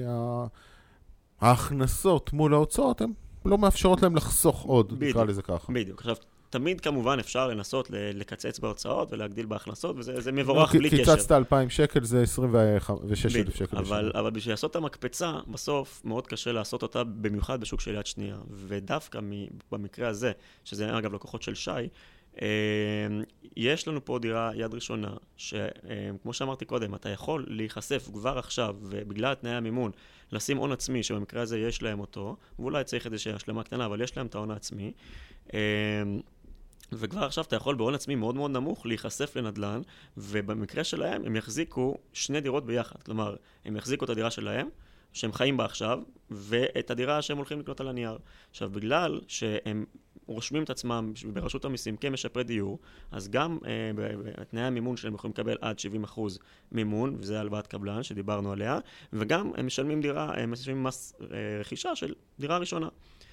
ההכנסות מול ההוצאות, הם לא מאפשרות להם לחסוך עוד, נקרא לזה ככה. בדיוק. עכשיו, תמיד כמובן אפשר לנסות לקצץ בהוצאות ולהגדיל בהכנסות, וזה מבורך בלי קשר. קיצצת 2,000 שקל, זה 26,000 שקל. אבל בשביל לעשות את המקפצה, בסוף מאוד קשה לעשות אותה, במיוחד בשוק של יד שנייה. ודווקא במקרה הזה, שזה אגב לקוחות של שי, יש לנו פה דירה יד ראשונה, שכמו שאמרתי קודם, אתה יכול להיחשף כבר עכשיו, ובגלל תנאי המימון, לשים הון עצמי, שבמקרה הזה יש להם אותו, ואולי צריך איזושהי השלמה קטנה, אבל יש להם את ההון העצמי. וכבר עכשיו אתה יכול בהון עצמי מאוד מאוד נמוך להיחשף לנדל"ן, ובמקרה שלהם הם יחזיקו 2 דירות ביחד. כלומר, הם יחזיקו את הדירה שלהם, שהם חיים בה עכשיו, ואת הדירה שהם הולכים לקנות על הנייר. עכשיו, בגלל שהם רושמים את עצמם ברשות המיסים כמשפרי דיור, אז גם בתנאי המימון שלהם יכולים לקבל עד 70% מימון, וזה הלוואת קבלן שדיברנו עליה, וגם הם משלמים מס רכישה של דירה ראשונה.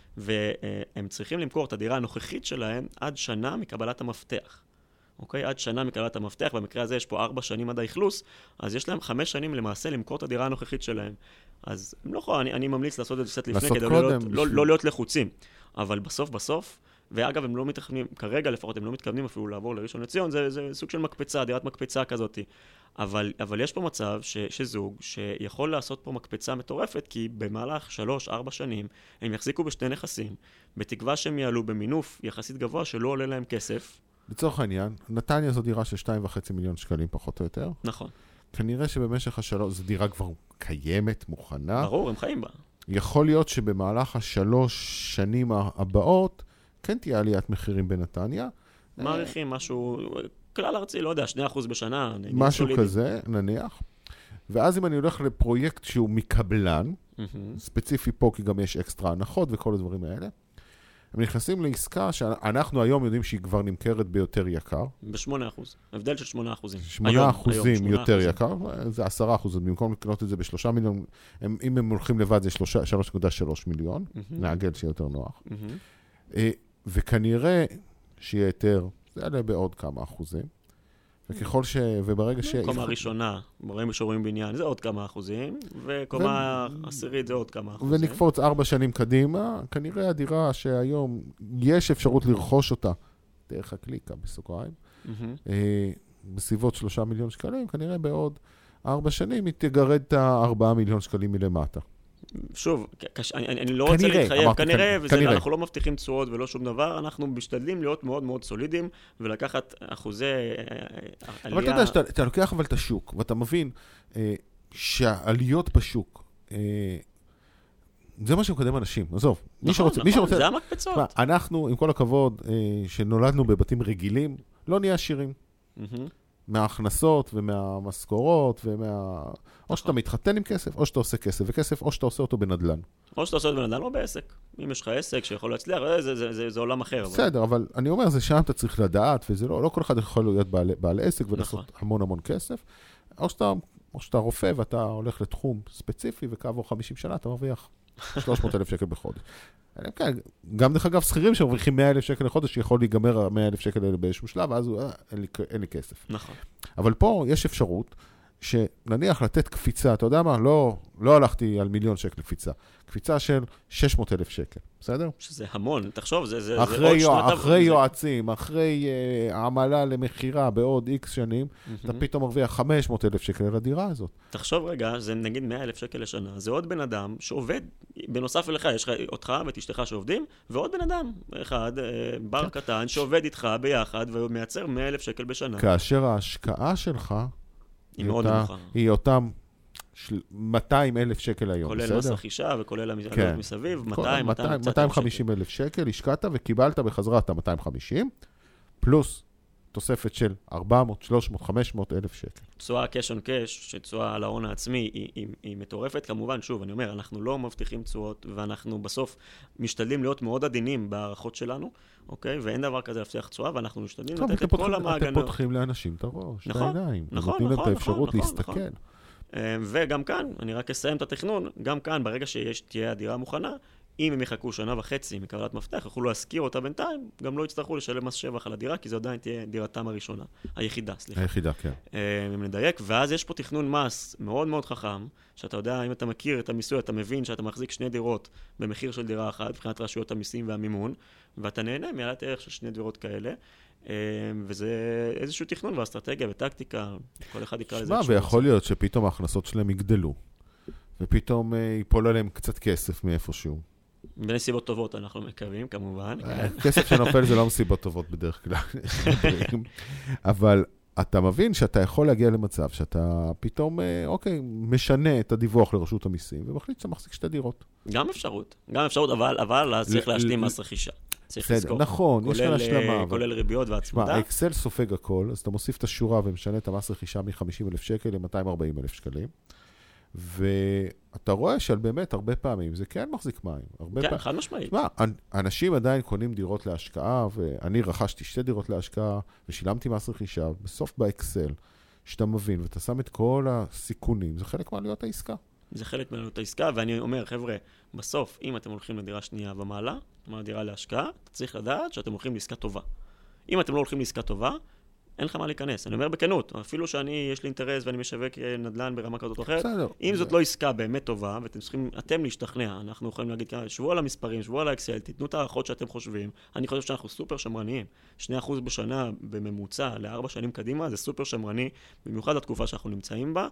והם צריכים למכור את הדירה הנוכחית שלהם עד שנה מקבלת המפתח. אוקיי? עד שנה מקבלת המפתח, במקרה הזה יש פה 4 שנים עד האכלוס, אז יש להם 5 שנים למעשה למכור את הדירה הנוכחית שלהם. אז הם לא יכולים, אני ממליץ לעשות את זה קצת לפני, כדי לא להיות לחוצים. אבל בסוף, ואגב הם לא מתכוונים, כרגע לפחות הם לא מתכוונים אפילו לעבור לראשון לציון, זה סוג של מקפצה, דירת מקפצה כזאת. אבל יש פה מצב שזוג שיכול לעשות פה מקפצה מטורפת, כי במהלך 3-4 שנים הם יחזיקו בשני נכסים, בתקווה שהם יעלו במינוף יחסית גבוה שלא עולה להם כסף. לצורך העניין, נתניה זו דירה של 2.5 מיליון שקלים פחות או יותר. נכון. כנראה שבמשך השלוש, זו דירה כבר קיימת, מוכנה. ברור, הם חיים בה. יכול להיות שבמהלך 3 שנים הבאות, כן תהיה עליית מחירים בנתניה. מעריכים משהו, כלל ארצי, לא יודע, 2% בשנה. משהו כזה, נניח. ואז אם אני הולך לפרויקט שהוא מקבלן, ספציפי פה, כי גם יש אקסטרה הנחות וכל הדברים האלה, הם נכנסים לעסקה שאנחנו היום יודעים שהיא כבר נמכרת ביותר יקר. ב8%. הבדל של 8%. 8% יותר יקר, זה 10%. במקום לקנות את זה ב3 מיליון, אם הם הולכים לבד זה 3.3 מיליון, נעגל שיהיה יותר נוח. וכנראה שיהיה יותר, זה יעלה בעוד כמה אחוזים. וככל וברגע קומה ראשונה, רואים שרואים בניין, זה עוד כמה אחוזים, וקומה עשירית זה עוד כמה אחוזים. ונקפוץ 4 שנים קדימה, כנראה הדירה שהיום יש אפשרות לרכוש אותה, דרך הקליקה בסוגריים, בסביבות 3 מיליון שקלים, כנראה בעוד 4 שנים היא תגרד את 4 מיליון שקלים מלמטה. שוב, אני לא רוצה להתחייב, כנראה, אנחנו לא מבטיחים תשואות ולא שום דבר, אנחנו משתדלים להיות מאוד מאוד סולידיים, ולקחת אחוזי עלייה. אבל אתה יודע, אתה לוקח אבל את השוק, ואתה מבין שהעליות בשוק, זה מה שמקדם אנשים, עזוב. נכון, זה המקפצות. אנחנו, עם כל הכבוד, שנולדנו בבתים רגילים, לא נהיה עשירים. מההכנסות ומהמשכורות או שאתה מתחתן עם כסף, או שאתה עושה כסף, וכסף או שאתה עושה אותו בנדלן. או שאתה עושה אותו בנדלן או בעסק. אם יש לך עסק שיכול להצליח, זה עולם אחר. בסדר, אבל אני אומר, זה שם אתה צריך לדעת, וזה לא כל אחד יכול להיות בעל עסק ולעשות המון המון כסף. או שאתה רופא ואתה הולך לתחום ספציפי, וכעבור 50 שנה אתה מרוויח 300,000 שקל בחודש. גם דרך אגב שכירים שמרוויחים 100,000 שקל לחודש, שיכול להיגמר 100,000 שקל באיזשהו שלב, ואז אין לי כסף. נכון. אבל פה יש אפשרות שנניח לתת קפיצה, אתה יודע מה? לא הלכתי על 1,000,000 שקל קפיצה. קפיצה של 600,000 שקל, בסדר? שזה המון, תחשוב, זה אחרי יועצים, אחרי עמלה למחירה בעוד איקס שנים, אתה פתאום מרוויח 500,000 שקל לדירה הזאת. תחשוב רגע, זה נגיד 100,000 שקל לשנה, זה עוד בן אדם שעובד, בנוסף אליך, יש לך אותך ואת אשתך שעובדים, ועוד בן אדם, אחד, בר קטן, שעובד איתך ביחד, ומייצר 100,000 שקל בשנה. כאשר ההשקעה שלך, היא מאוד נמוכה. היא אותם 200,000 שקל היום, בסדר? כולל מס רכישה וכולל המסביב, 250,000 שקל, השקעת וקיבלת בחזרה את ה-250, פלוס תוספת של 400, 300, 500,000 שקל. תשואה קש און קש, שתשואה על ההון העצמי היא מטורפת, כמובן, שוב, אני אומר, אנחנו לא מבטיחים תשואות, ואנחנו בסוף משתדלים להיות מאוד עדינים בהערכות שלנו, אוקיי? ואין דבר כזה להבטיח תשואה, ואנחנו משתדלים לתת את כל המעגנות. אתם פותחים לאנשים את הראש, את העיניים. נותנים להם את האפשרות להסתכל. וגם כאן, אני רק אסיים את התכנון, גם כאן, ברגע שתהיה הדירה מוכנה, אם הם יחכו 1.5 שנה מקבלת מפתח, יוכלו להשכיר אותה בינתיים, גם לא יצטרכו לשלם מס שבח על הדירה, כי זו עדיין תהיה דירתם הראשונה, היחידה, סליחה. היחידה, כן. אם נדייק, ואז יש פה תכנון מס מאוד מאוד חכם, שאתה יודע, אם אתה מכיר את המיסוי, אתה מבין שאתה מחזיק 2 דירות במחיר של דירה אחת, מבחינת רשויות המיסים והמימון, ואתה נהנה מעלת ערך של 2 דירות כאלה, וזה איזשהו תכנון ואסטרטגיה וטקטיקה, כל אחד יקרא לזה. ויכול להיות שפתאום ההכנסות שלהם יגדלו, ופתאום ייפול עליהם קצת כסף מאיפשהו. בנסיבות טובות אנחנו מקווים, כמובן. כסף שנופל זה לא מסיבות טובות בדרך כלל. אבל אתה מבין שאתה יכול להגיע למצב שאתה פתאום, אוקיי, משנה את הדיווח לרשות המיסים, ומחליט שאתה מחזיק 2 דירות. גם אפשרות, אבל אז צריך להשלים מס רכישה. צריך לזכור. נכון, יש כאן השלמה. כולל ריביות והצמדה. האקסל סופג הכל, אז אתה מוסיף את השורה ומשנה את המס רכישה מ-50,000 שקל ל-240,000 שקלים. ואתה רואה שעל באמת הרבה פעמים זה כן מחזיק מים. כן, חד משמעית. אנשים עדיין קונים דירות להשקעה, ואני רכשתי 2 דירות להשקעה, ושילמתי מס רכישה, בסוף באקסל, שאתה מבין, ואתה שם את כל הסיכונים, זה חלק מעלויות העסקה. זה חלק מעלויות העסקה, ואני אומר, חבר'ה, בסוף, אם אתם הולכים לדירה שנייה ומעלה, זאת אומרת, דירה להשקעה, אתה צריך לדעת שאתם הולכים לעסקה טובה. אם אתם לא הולכים לעסקה טובה, אין לך מה להיכנס. אני אומר בכנות, אפילו יש לי אינטרס ואני משווק נדל"ן ברמה כזאת או אחרת, אם זאת לא עסקה באמת טובה, ואתם צריכים, אתם להשתכנע, אנחנו יכולים להגיד, שבו על המספרים, שבו על האקסל, תיתנו את הערכות שאתם חושבים. אני חושב שאנחנו סופר שמרניים. 2% בשנה בממוצע ל4 שנים קדימה, זה סופר שמרני, במיוחד התקופה שאנחנו נמצאים בה.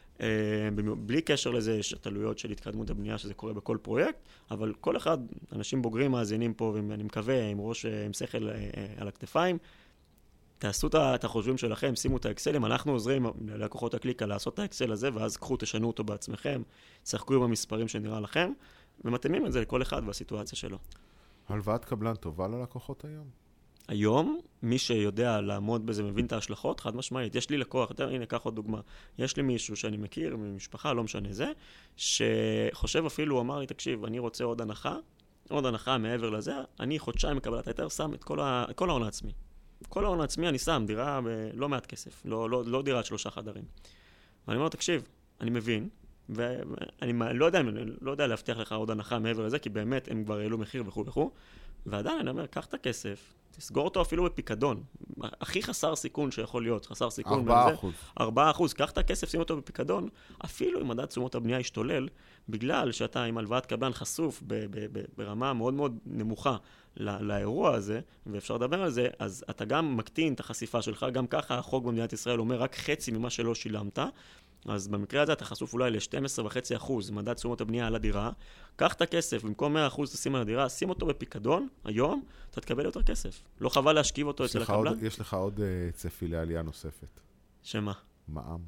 בלי קשר לזה יש עלויות של התקדמות הבנייה שזה קורה בכל פרויקט, אבל כל אחד, אנשים בוגרים מאזינים פה, ואני מקווה עם ראש, עם שכל על הכתפיים, תעשו את החושבים שלכם, שימו את האקסלים, אנחנו עוזרים ללקוחות הקליקה לעשות את האקסל הזה, ואז קחו, תשנו אותו בעצמכם, צחקו עם המספרים שנראה לכם, ומתאימים את זה לכל אחד והסיטואציה שלו. הלוואת קבלן טובה ללקוחות היום? היום, מי שיודע לעמוד בזה, מבין את ההשלכות, חד משמעית. יש לי לקוח, הנה, קח עוד דוגמה. יש לי מישהו שאני מכיר, ממשפחה, לא משנה זה, שחושב אפילו, הוא אמר לי, תקשיב, אני רוצה עוד הנחה מעבר לזה, אני חודשיים מקבלת היתר, שם את כל ההון העצמי. כל ההון העצמי אני שם דירה בלא מעט כסף, לא דירת 3 חדרים. ואני אומר, תקשיב, אני מבין, ואני לא יודע להבטיח לך עוד הנחה מעבר לזה, כי באמת הם כבר העלו מחיר וכו', ועדיין אני אומר, קח את הכסף, תסגור אותו אפילו בפיקדון. הכי חסר סיכון שיכול להיות, חסר סיכון 4%. 4%, קח את הכסף, שים אותו בפיקדון, אפילו אם מדד תשומות הבנייה ישתולל, בגלל שאתה עם הלוואת קבלן חשוף ברמה מאוד מאוד נמוכה לאירוע הזה, ואפשר לדבר על זה, אז אתה גם מקטין את החשיפה שלך, גם ככה החוק במדינת ישראל אומר רק חצי ממה שלא שילמת, אז במקרה הזה אתה חשוף אולי ל-12.5% מדד תשומות הבנייה על הדירה, קח את הכסף, במקום 100% תשים על הדירה, שים אותו בפיקדון, היום אתה תקבל יותר כסף. לא חבל להשכיב אותו אצל הקבלן. יש לך עוד צפי לעלייה נוספת. שמה? מע"מ.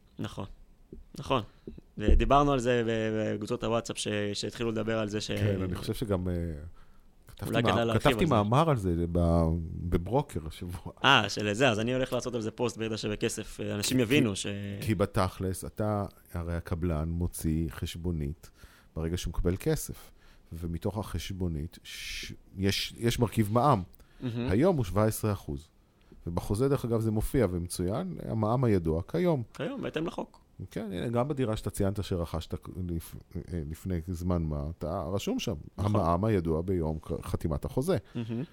נכון. ודיברנו על זה בקבוצות הוואטסאפ שהתחילו לדבר על זה כן, אני חושב שגם כתבתי מאמר על זה בברוקר השבוע. של זה, אז אני הולך לעשות על זה פוסט בידע שווה כסף, אנשים יבינו כי בתכלס, אתה, הרי הקבלן מוציא חשבונית ברגע שהוא מקבל כסף, ומתוך החשבונית יש מרכיב מע"מ. היום הוא 17%. ובחוזה דרך אגב זה מופיע ומצוין, המע"מ הידוע כיום. כיום, בהתאם לחוק. כן, גם בדירה שאתה ציינת שרכשת לפני זמן מה, אתה רשום שם. המע"מ הידוע ביום חתימת החוזה.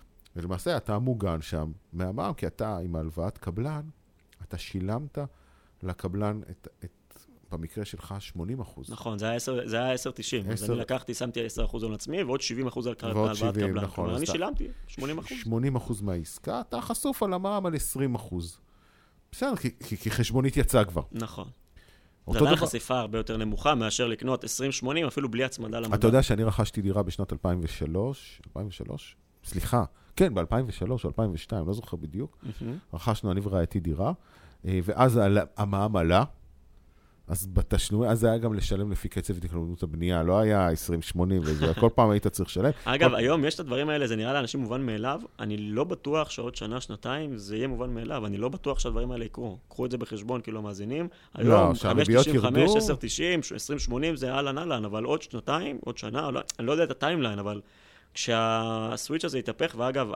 ולמעשה אתה מוגן שם מהמע"מ, כי אתה עם הלוואת קבלן, אתה שילמת לקבלן במקרה שלך 80%. נכון, זה היה 10.90. אז אני לקחתי, שמתי 10% הון עצמי, ועוד 70% על הלוואת קבלן. נכון. אני שילמתי 80%. 80% מהעסקה, אתה חשוף על המע"מ על 20%. בסדר, כי חשבונית יצא כבר. נכון. זה עדיין חשיפה הרבה יותר נמוכה מאשר לקנות 20-80, אפילו בלי הצמדה למדד. אתה יודע שאני רכשתי דירה בשנת 2003? סליחה, כן, ב-2003 או 2002, לא זוכר בדיוק. רכשנו, אני ורעייתי דירה, ואז המע"מ עלה, אז בתשלום, אז זה היה גם לשלם לפי קצב התקדמות הבנייה, לא היה 20-80 וזה, כל פעם היית צריך לשלם. אגב, היום יש את הדברים האלה, זה נראה לאנשים מובן מאליו, אני לא בטוח שעוד שנה, שנתיים, זה יהיה מובן מאליו, אני לא בטוח שהדברים האלה יקרו. קחו את זה בחשבון, כאילו מאזינים. היום, 5.95, 10.90, 20.80 זה אהלן, אבל עוד שנתיים, עוד שנה, אני לא יודע את הטיימליין, אבל כשהסוויץ' הזה יתהפך, ואגב,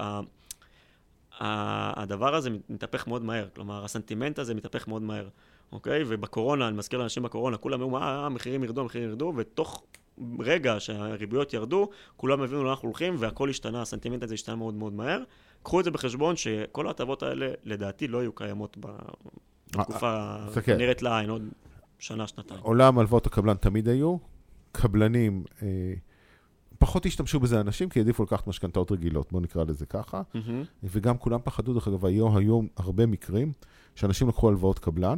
הדבר הזה מתהפך מאוד מהר, כלומר, הסנטימנט הזה מתהפך מאוד מהר. אוקיי? ובקורונה, אני מזכיר לאנשים בקורונה, כולם אמרו, המחירים ירדו, ותוך רגע שהריביות ירדו, כולם הבינו לאן אנחנו הולכים, והכל השתנה, הסנטימנט הזה השתנה מאוד מאוד מהר. קחו את זה בחשבון שכל ההטבות האלה, לדעתי, לא יהיו קיימות בתקופה נראית לעין, עוד שנה, שנתיים. עולם הלוואות הקבלן תמיד היו, קבלנים פחות השתמשו בזה אנשים, כי העדיפו לקחת משכנתאות רגילות, בואו נקרא לזה ככה, וגם כולם פחדו, דרך אגב, היו הרבה מקרים שאנשים לקחו הלוואות קבלן,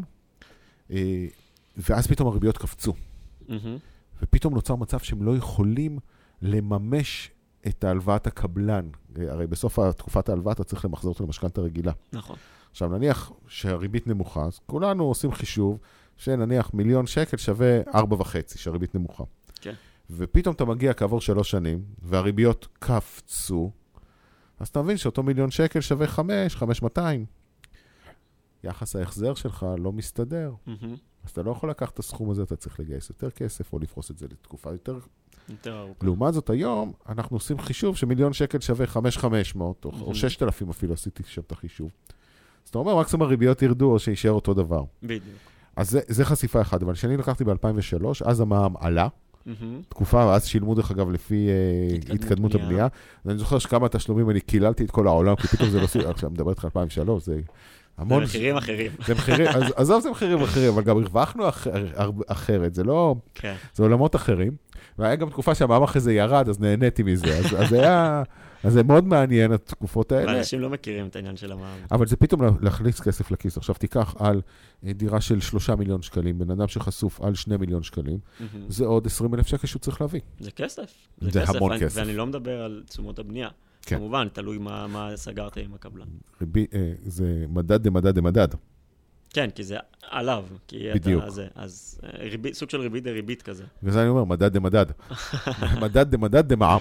ואז פתאום הריביות קפצו. ופתאום נוצר מצב שהם לא יכולים לממש את ההלוואת הקבלן. הרי בסוף תקופת ההלוואה אתה צריך למחזר אותו למשכנתא רגילה. נכון. עכשיו נניח שהריבית נמוכה, אז כולנו עושים חישוב שנניח 1,000,000 שקל שווה 4.5, שהריבית נמוכה. כן. ופתאום אתה מגיע כעבור 3 שנים, והריביות קפצו, אז אתה מבין שאותו 1,000,000 שקל שווה 5,200. יחס ההחזר שלך לא מסתדר. אז אתה לא יכול לקחת את הסכום הזה, אתה צריך לגייס יותר כסף, או לפרוס את זה לתקופה יותר ארוכה. לעומת זאת, היום אנחנו עושים חישוב ש1,000,000 שקל שווה 5,500, או 6,000 אפילו, עשיתי שם את החישוב. אז אתה אומר, מקסימום הריביות ירדו, או שישאר אותו דבר. בדיוק. אז זה חשיפה אחת, אבל שאני לקחתי ב-2003, אז המע"מ עלה, תקופה, אז שילמו דרך אגב לפי התקדמות הבנייה. ואני זוכר שכמה תשלומים אני קיללתי את כל העולם, כי פתאום זה לא סיום, עכשיו מדבר איתך 2003, זה המון... זה מחירים אחרים. זה מחירים, עזוב זה מחירים אחרים, אבל גם הרווחנו אחרת, זה לא... זה עולמות אחרים. והיה גם תקופה שהמע"מ אחרי זה ירד, אז נהניתי מזה. אז זה מאוד מעניין, התקופות האלה. ואנשים לא מכירים את העניין של המע"מ. אבל זה פתאום להכניס כסף לכיס. עכשיו תיקח על דירה של 3 מיליון שקלים, בן אדם שחשוף על 2 מיליון שקלים, זה עוד 20,000 שקל שהוא צריך להביא. זה כסף. זה המון כסף. ואני לא מדבר על תשומות הבנייה. כמובן, תלוי מה סגרת עם הקבלן. זה מדד דמדד. כן, כי זה עליו. בדיוק. אז סוג של ריבית דריבית כזה. וזה אני אומר, מדד דמדד. מדד דמדד דמע"מ.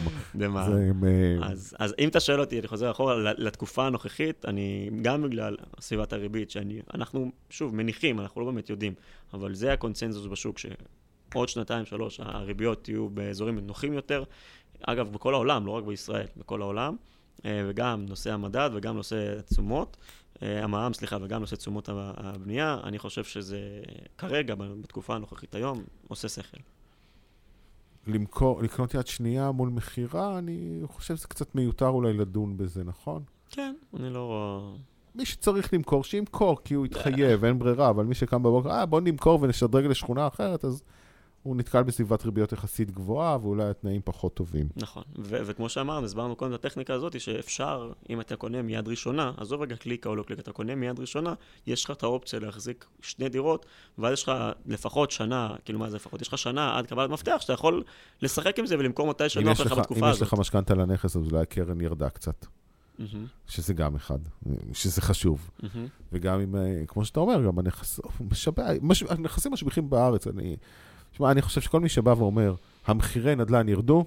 אז אם אתה שואל אותי, אני חוזר אחורה, לתקופה הנוכחית, אני גם בגלל סביבת הריבית, שאנחנו, שוב, מניחים, אנחנו לא באמת יודעים, אבל זה הקונצנזוס בשוק, שעוד 2-3, הריביות יהיו באזורים נוחים יותר, אגב, בכל העולם, לא רק בישראל, בכל העולם, וגם נושא המדד וגם נושא תשומות, המע"מ, וגם נושא תשומות הבנייה, אני חושב שזה כרגע, בתקופה הנוכחית היום, עושה שכל. לקנות יד שנייה מול מחירה, אני חושב שזה קצת מיותר אולי לדון בזה, נכון? כן, אני לא... מי שצריך למכור, שימכור, כי הוא יתחייב, אין ברירה, אבל מי שקם בבוקר, בוא נמכור ונשדרג לשכונה אחרת, אז הוא נתקל בסביבת ריביות יחסית גבוהה, ואולי התנאים פחות טובים. נכון, וכמו שאמרנו, הסברנו קודם את הטכניקה הזאת, שאפשר, אם אתה קונה מיד ראשונה, עזוב רגע קליקה או לא קליקה, אתה קונה מיד ראשונה, יש לך את האופציה להחזיק 2 דירות, ואז יש לך לפחות שנה, כאילו מה זה לפחות, יש לך שנה עד קבלת מפתח, שאתה יכול לשחק עם זה ולמכור מתי שנוח לך בתקופה הזאת. אם יש לך משכנתא לנכס, אז אולי הקרן ירדה קצת. שזה גם אחד, שזה חשוב. וגם אם, כמו שאתה אומר, גם הנכסים משביחים בארץ, אני חושב שכל מי שבא ואומר, המחירי נדל"ן ירדו,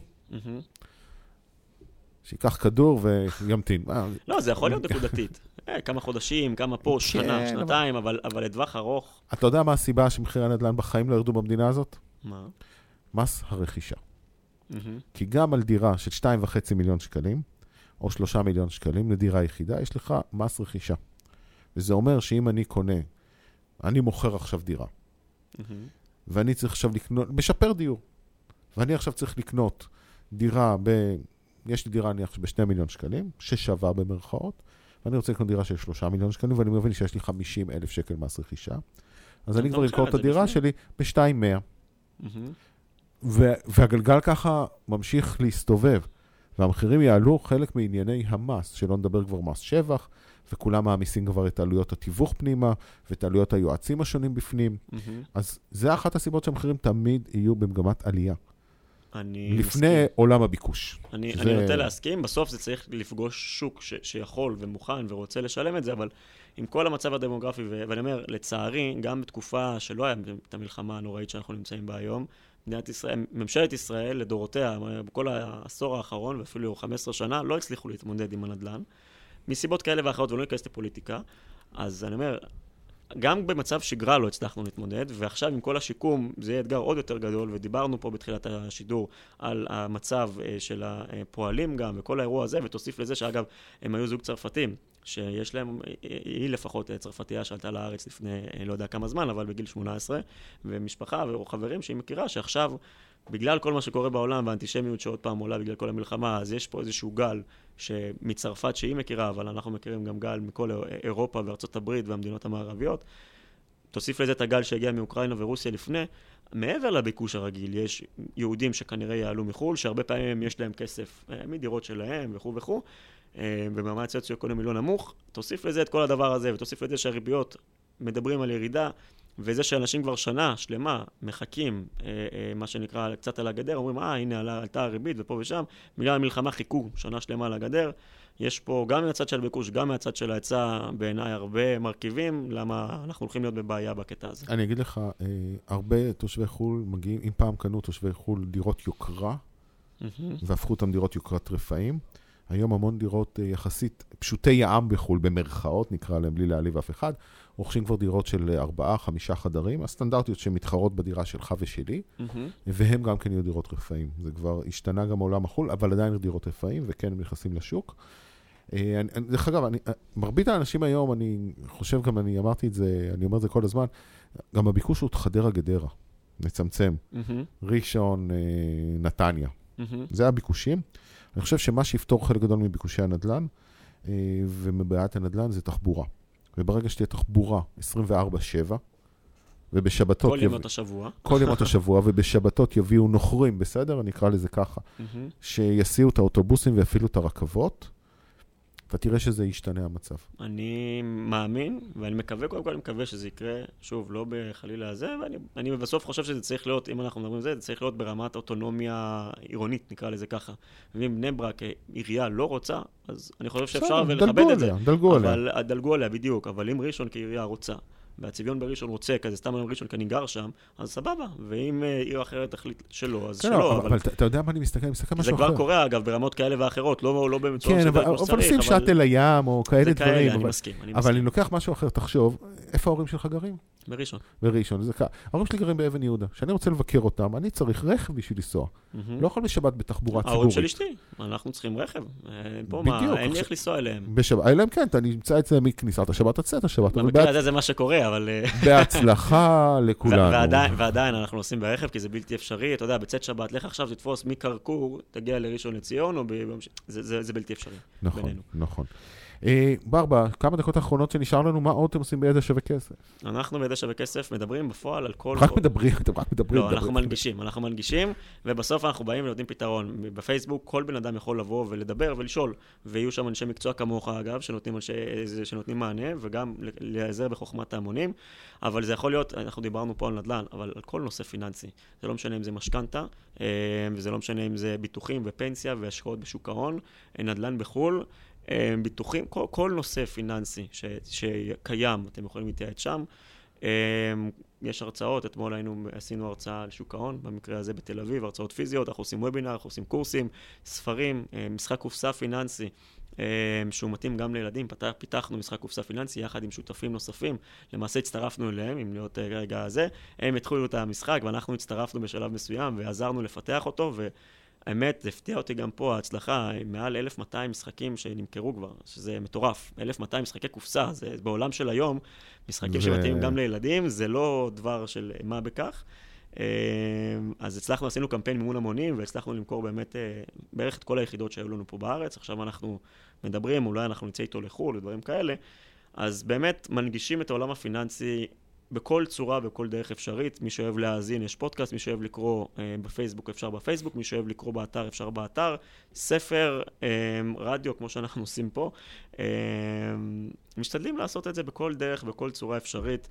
שיקח כדור וימתין. לא, זה יכול להיות נקודתית. כמה חודשים, כמה פה, שנה, שנתיים, אבל לטווח ארוך. אתה יודע מה הסיבה שמחירי הנדל"ן בחיים לא ירדו במדינה הזאת? מה? מס הרכישה. כי גם על דירה של 2.5 מיליון שקלים, או 3 מיליון שקלים לדירה יחידה, יש לך מס רכישה. וזה אומר שאם אני קונה, אני מוכר עכשיו דירה. ואני צריך עכשיו לקנות, משפר דיור. ואני עכשיו צריך לקנות דירה יש לי דירה נניח ב2 מיליון שקלים, ששווה במרכאות, ואני רוצה לקנות דירה של 3 מיליון שקלים, ואני מבין שיש לי 50,000 שקל מס רכישה. אז אני אתה כבר מוכר אמכור את את זה הדירה בפנים. שלי ב-2,100. והגלגל ככה ממשיך להסתובב. והמחירים יעלו חלק מענייני המס, שלא נדבר כבר מס שבח, וכולם מעמיסים כבר את עלויות התיווך פנימה, ואת עלויות היועצים השונים בפנים. אז זה אחת הסיבות שהמחירים תמיד יהיו במגמת עלייה. לפני עולם הביקוש. אני נוטה להסכים, בסוף זה צריך לפגוש שוק שיכול ומוכן ורוצה לשלם את זה, אבל עם כל המצב הדמוגרפי, ואני אומר, לצערי, גם בתקופה שלא היה את המלחמה הנוראית שאנחנו נמצאים בה היום, ממשלת ישראל לדורותיה, בכל העשור האחרון, ואפילו 15 שנה, לא הצליחו להתמודד עם הנדל"ן, מסיבות כאלה ואחרות, ולא ניכנס לפוליטיקה. אז אני אומר, גם במצב שגרה לא הצלחנו להתמודד, ועכשיו עם כל השיקום זה יהיה אתגר עוד יותר גדול, ודיברנו פה בתחילת השידור על המצב של הפועלים גם, וכל האירוע הזה, ותוסיף לזה שאגב, הם היו זוג צרפתים, שיש להם, היא לפחות צרפתייה שעלתה לארץ לפני לא יודע כמה זמן, אבל בגיל 18, ומשפחה וחברים שהיא מכירה, שעכשיו, בגלל כל מה שקורה בעולם, והאנטישמיות שעוד פעם עולה בגלל כל המלחמה, אז יש פה איזשהו גל שמצרפת שהיא מכירה, אבל אנחנו מכירים גם גל מכל אירופה וארצות הברית והמדינות המערביות. תוסיף לזה את הגל שהגיע מאוקראינה ורוסיה לפני. מעבר לביקוש הרגיל, יש יהודים שכנראה יעלו מחול, שהרבה פעמים יש להם כסף מדירות שלהם וכו' וכו', ובמעמד סוציו-אקונומי לא נמוך. תוסיף לזה את כל הדבר הזה, ותוסיף לזה שהריביות מדברים על ירידה, וזה שאנשים כבר שנה שלמה מחכים, מה שנקרא קצת על הגדר, אומרים, הנה עלתה הריבית ופה ושם, בגלל המלחמה חיכו שנה שלמה על הגדר. יש פה גם מהצד של ביקוש, גם מהצד של ההיצע, בעיניי הרבה מרכיבים, למה אנחנו הולכים להיות בבעיה בקטע הזה. אני אגיד לך, הרבה תושבי חול מגיעים, אם פעם קנו תושבי חול דירות יוקרה, והפכו אותם דירות יוקרת רפאים, היום המון דירות יחסית פשוטי יעם בחול, במרכאות, נקרא להם בלי להעליב אף אחד, רוכשים כבר דירות של 4-5 חדרים, הסטנדרטיות שמתחרות בדירה שלך ושלי, והם גם כן יהיו דירות רפאים. זה כבר השתנה גם עולם החול, אבל עדיין דירות רפאים, וכן הם נכנסים לשוק. דרך אגב, מרבית האנשים היום, אני חושב גם, אני אמרתי את זה, אני אומר את זה כל הזמן, גם הביקוש הוא חדרה גדרה, נצמצם, ראשון, נתניה. זה הביקושים. אני חושב שמה שיפתור חלק גדול מביקושי הנדל"ן, ומבעיית הנדל"ן זה תחבורה. וברגע שתהיה תחבורה 24/7, ובשבתות... כל ימות השבוע. כל ימות השבוע, ובשבתות יביאו נוחרים, בסדר? אני אקרא לזה ככה. שיסיעו את האוטובוסים ויפעילו את הרכבות, אתה תראה שזה ישתנה המצב. אני מאמין, ואני מקווה, קודם כל אני מקווה שזה יקרה, שוב, לא בחלילה הזה, ואני בסוף חושב שזה צריך להיות, אם אנחנו מדברים על זה, זה צריך להיות ברמת אוטונומיה עירונית, נקרא לזה ככה. ואם בני ברק עירייה לא רוצה, אז אני חושב שאפשר לכבד את זה. דלגו עליה, בדיוק, אבל אם ראשון כעירייה רוצה, והצביון בראשון רוצה, כזה סתם עם ראשון כי אני גר שם, אז סבבה. ואם עיר אחרת תחליט שלא, אז שלא. אבל אתה יודע מה אני מסתכל משהו אחר. זה כבר קורה, אגב, ברמות כאלה ואחרות, לא במצוות כן, אבל עושים שאטל לים או כאלה דברים. אני מסכים. אבל אני לוקח משהו אחר, תחשוב, איפה ההורים שלך גרים? בראשון. בראשון, זה ככה. ההורים שלי גרים באבן יהודה. כשאני רוצה לבקר אותם, אני צריך רכב בשביל לנסוע. לא יכול בשבת בתחבורה ציבורית. ההורים של אשתי, אנחנו צריכים רכב. פה מה, אין לי איך לנסוע אליהם. אליהם כן, אתה נמצא אצלם מכניסת השבת הצאת השבת. במקרה הזה זה מה שקורה, אבל... בהצלחה לכולנו. ועדיין אנחנו עושים ברכב, כי זה בלתי אפשרי. אתה יודע, בצאת שבת, לך עכשיו תתפוס מקרקור, תגיע לראשון לציון, זה בלתי אפשרי. נכון. ברבה, כמה דקות האחרונות שנשאר לנו, מה עוד אתם עושים בידע שווה כסף? אנחנו בידע שווה כסף מדברים בפועל על כל... רק מדברים. לא, אנחנו מנגישים, ובסוף אנחנו באים ונותנים פתרון. בפייסבוק כל בן אדם יכול לבוא ולדבר ולשאול, ויהיו שם אנשי מקצוע כמוך, אגב, שנותנים מענה, וגם להיעזר בחוכמת ההמונים, אבל זה יכול להיות, אנחנו דיברנו פה על נדל"ן, אבל על כל נושא פיננסי. זה לא משנה אם זה משכנתה, וזה לא משנה אם זה ביטוחים ופנסיה והשקעות בשוק ההון, נדל"ן בחול, ביטוחים, כל נושא פיננסי שקיים, אתם יכולים להתייעץ שם. יש הרצאות, אתמול עשינו הרצאה על שוק ההון, במקרה הזה בתל אביב, הרצאות פיזיות, אנחנו עושים וובינר, אנחנו עושים קורסים, ספרים, משחק קופסה פיננסי, שהוא מתאים גם לילדים, פיתחנו משחק קופסה פיננסי יחד עם שותפים נוספים, למעשה הצטרפנו אליהם, אם להיות רגע הזה, הם התחילו את המשחק ואנחנו הצטרפנו בשלב מסוים ועזרנו לפתח אותו, האמת, זה הפתיע אותי גם פה, ההצלחה, מעל 1,200 משחקים שנמכרו כבר, שזה מטורף. 1,200 משחקי קופסה, זה בעולם של היום, משחקים שמתאימים גם לילדים, זה לא דבר של מה בכך. אז הצלחנו, עשינו קמפיין מימון המונים, והצלחנו למכור באמת בערך את כל היחידות שהיו לנו פה בארץ. עכשיו אנחנו מדברים, אולי אנחנו נצא איתו לחול ודברים כאלה. אז באמת מנגישים את העולם הפיננסי בכל צורה, בכל דרך אפשרית. מי שאוהב להאזין, יש פודקאסט, מי שאוהב לקרוא בפייסבוק, אפשר בפייסבוק, מי שאוהב לקרוא באתר, אפשר באתר. ספר, רדיו, כמו שאנחנו עושים פה. משתדלים לעשות את זה בכל דרך, בכל צורה אפשרית.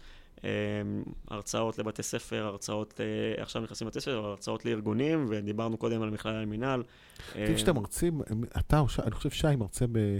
הרצאות לבתי ספר, הרצאות, עכשיו נכנסים לבתי ספר, הרצאות לארגונים, ודיברנו קודם על מכללה למינהל. תראי שאתם מרצים, אתה, אני חושב שי מרצה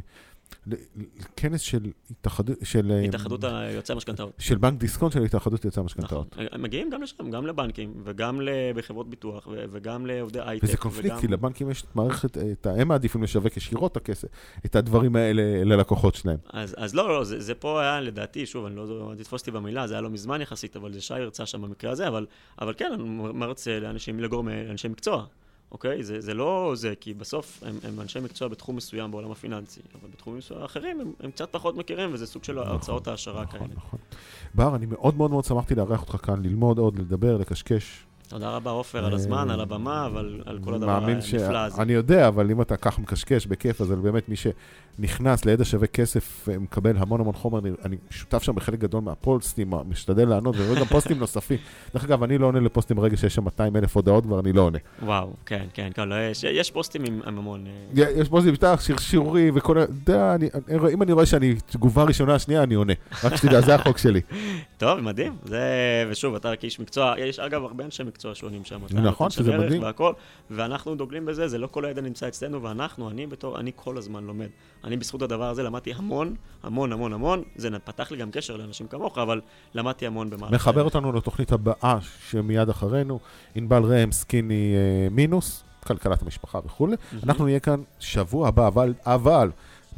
כנס של התאחדות יוצאי המשכנתאות. של בנק דיסקונט של התאחדות יוצאי המשכנתאות. נכון. מגיעים גם לשם, גם לבנקים, וגם בחברות ביטוח, וגם לעובדי הייטק. וזה קונפליקט, כי לבנקים יש מערכת, הם מעדיפים לשווק ישירות את הדברים האלה ללקוחות שלהם. אז לא, זה פה היה לדעתי, שוב, אני לא תתפוסתי במילה, זה היה לא מזמן יחסית, אבל זה שי הרצה שם במקרה הזה, אבל כן, אני מרצה לאנשים, לאנשי מקצוע. אוקיי? זה לא זה, כי בסוף הם אנשי מקצוע בתחום מסוים בעולם הפיננסי, אבל בתחומים אחרים הם קצת פחות מכירים, וזה סוג של הרצאות ההשערה כאלה. נכון. בר, אני מאוד מאוד מאוד שמחתי לארח אותך כאן, ללמוד עוד, לדבר, לקשקש. תודה רבה, עופר, על הזמן, על הבמה, אבל על כל הדבר הנפלא הזה. אני יודע, אבל אם אתה כך מקשקש בכיף, אז באמת מי שנכנס לידע שווה כסף, מקבל המון המון חומר. אני שותף שם בחלק גדול מהפוסטים, משתדל לענות, ורואה גם פוסטים נוספים. דרך אגב, אני לא עונה לפוסטים ברגע שיש שם 200,000 הודעות, כבר אני לא עונה. וואו, כן, יש פוסטים עם המון... יש פוסטים איתך, שרשורי וכל... אם אני רואה שאני תגובה ראשונה, שנייה, אני עונה. רק שתדע, זה החוק שלי. טוב, מדהים. ושוב, אתה כאיש מקצוע, יש אגב הרבה אנשי מקצוע שונים שם. נכון, שזה מדהים. ואנחנו דוגלים בזה, זה לא כל הידע נמצא אצלנו, אני כל הזמן לומד. אני בזכות הדבר הזה למדתי המון, זה פתח לי גם קשר לאנשים כמוך, אבל למדתי המון במהלך. מחבר אותנו לתוכנית הבאה שמיד אחרינו, ענבל ראם, סקיני מינוס, כלכלת המשפחה וכו'. אנחנו נהיה כאן שבוע הבא, אבל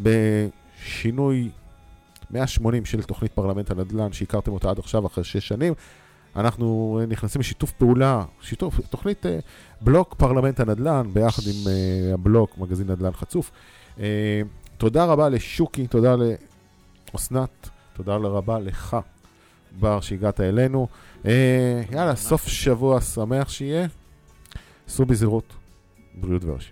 בשינוי 180 של תוכנית פרלמנט הנדל"ן, שהכרתם אותה עד עכשיו אחרי 6 שנים, אנחנו נכנסים לשיתוף פעולה, תוכנית בלוק פרלמנט הנדל"ן, ביחד עם הבלוק, מגזין נדל"ן חצוף. תודה רבה לשוקי, תודה לאסנת, תודה רבה לך, בר, שהגעת אלינו. יאללה, סוף שבוע שמח שיהיה. סעו בזהירות, בריאות ואושר.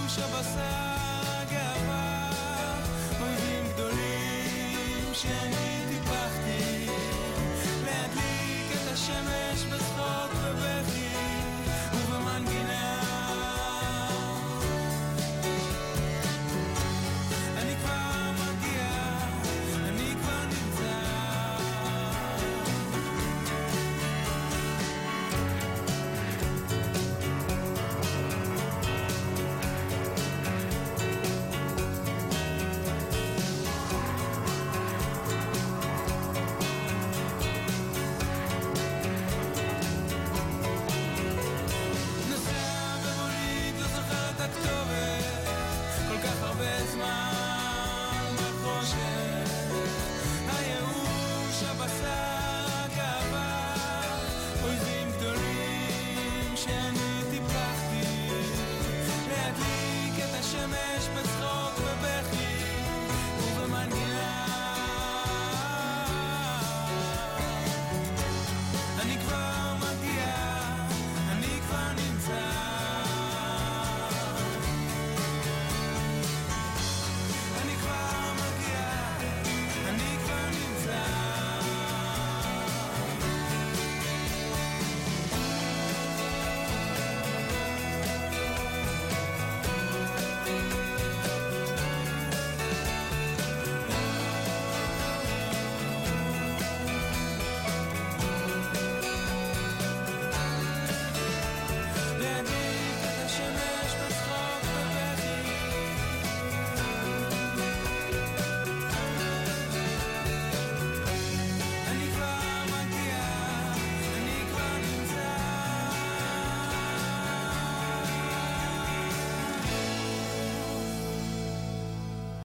Shiny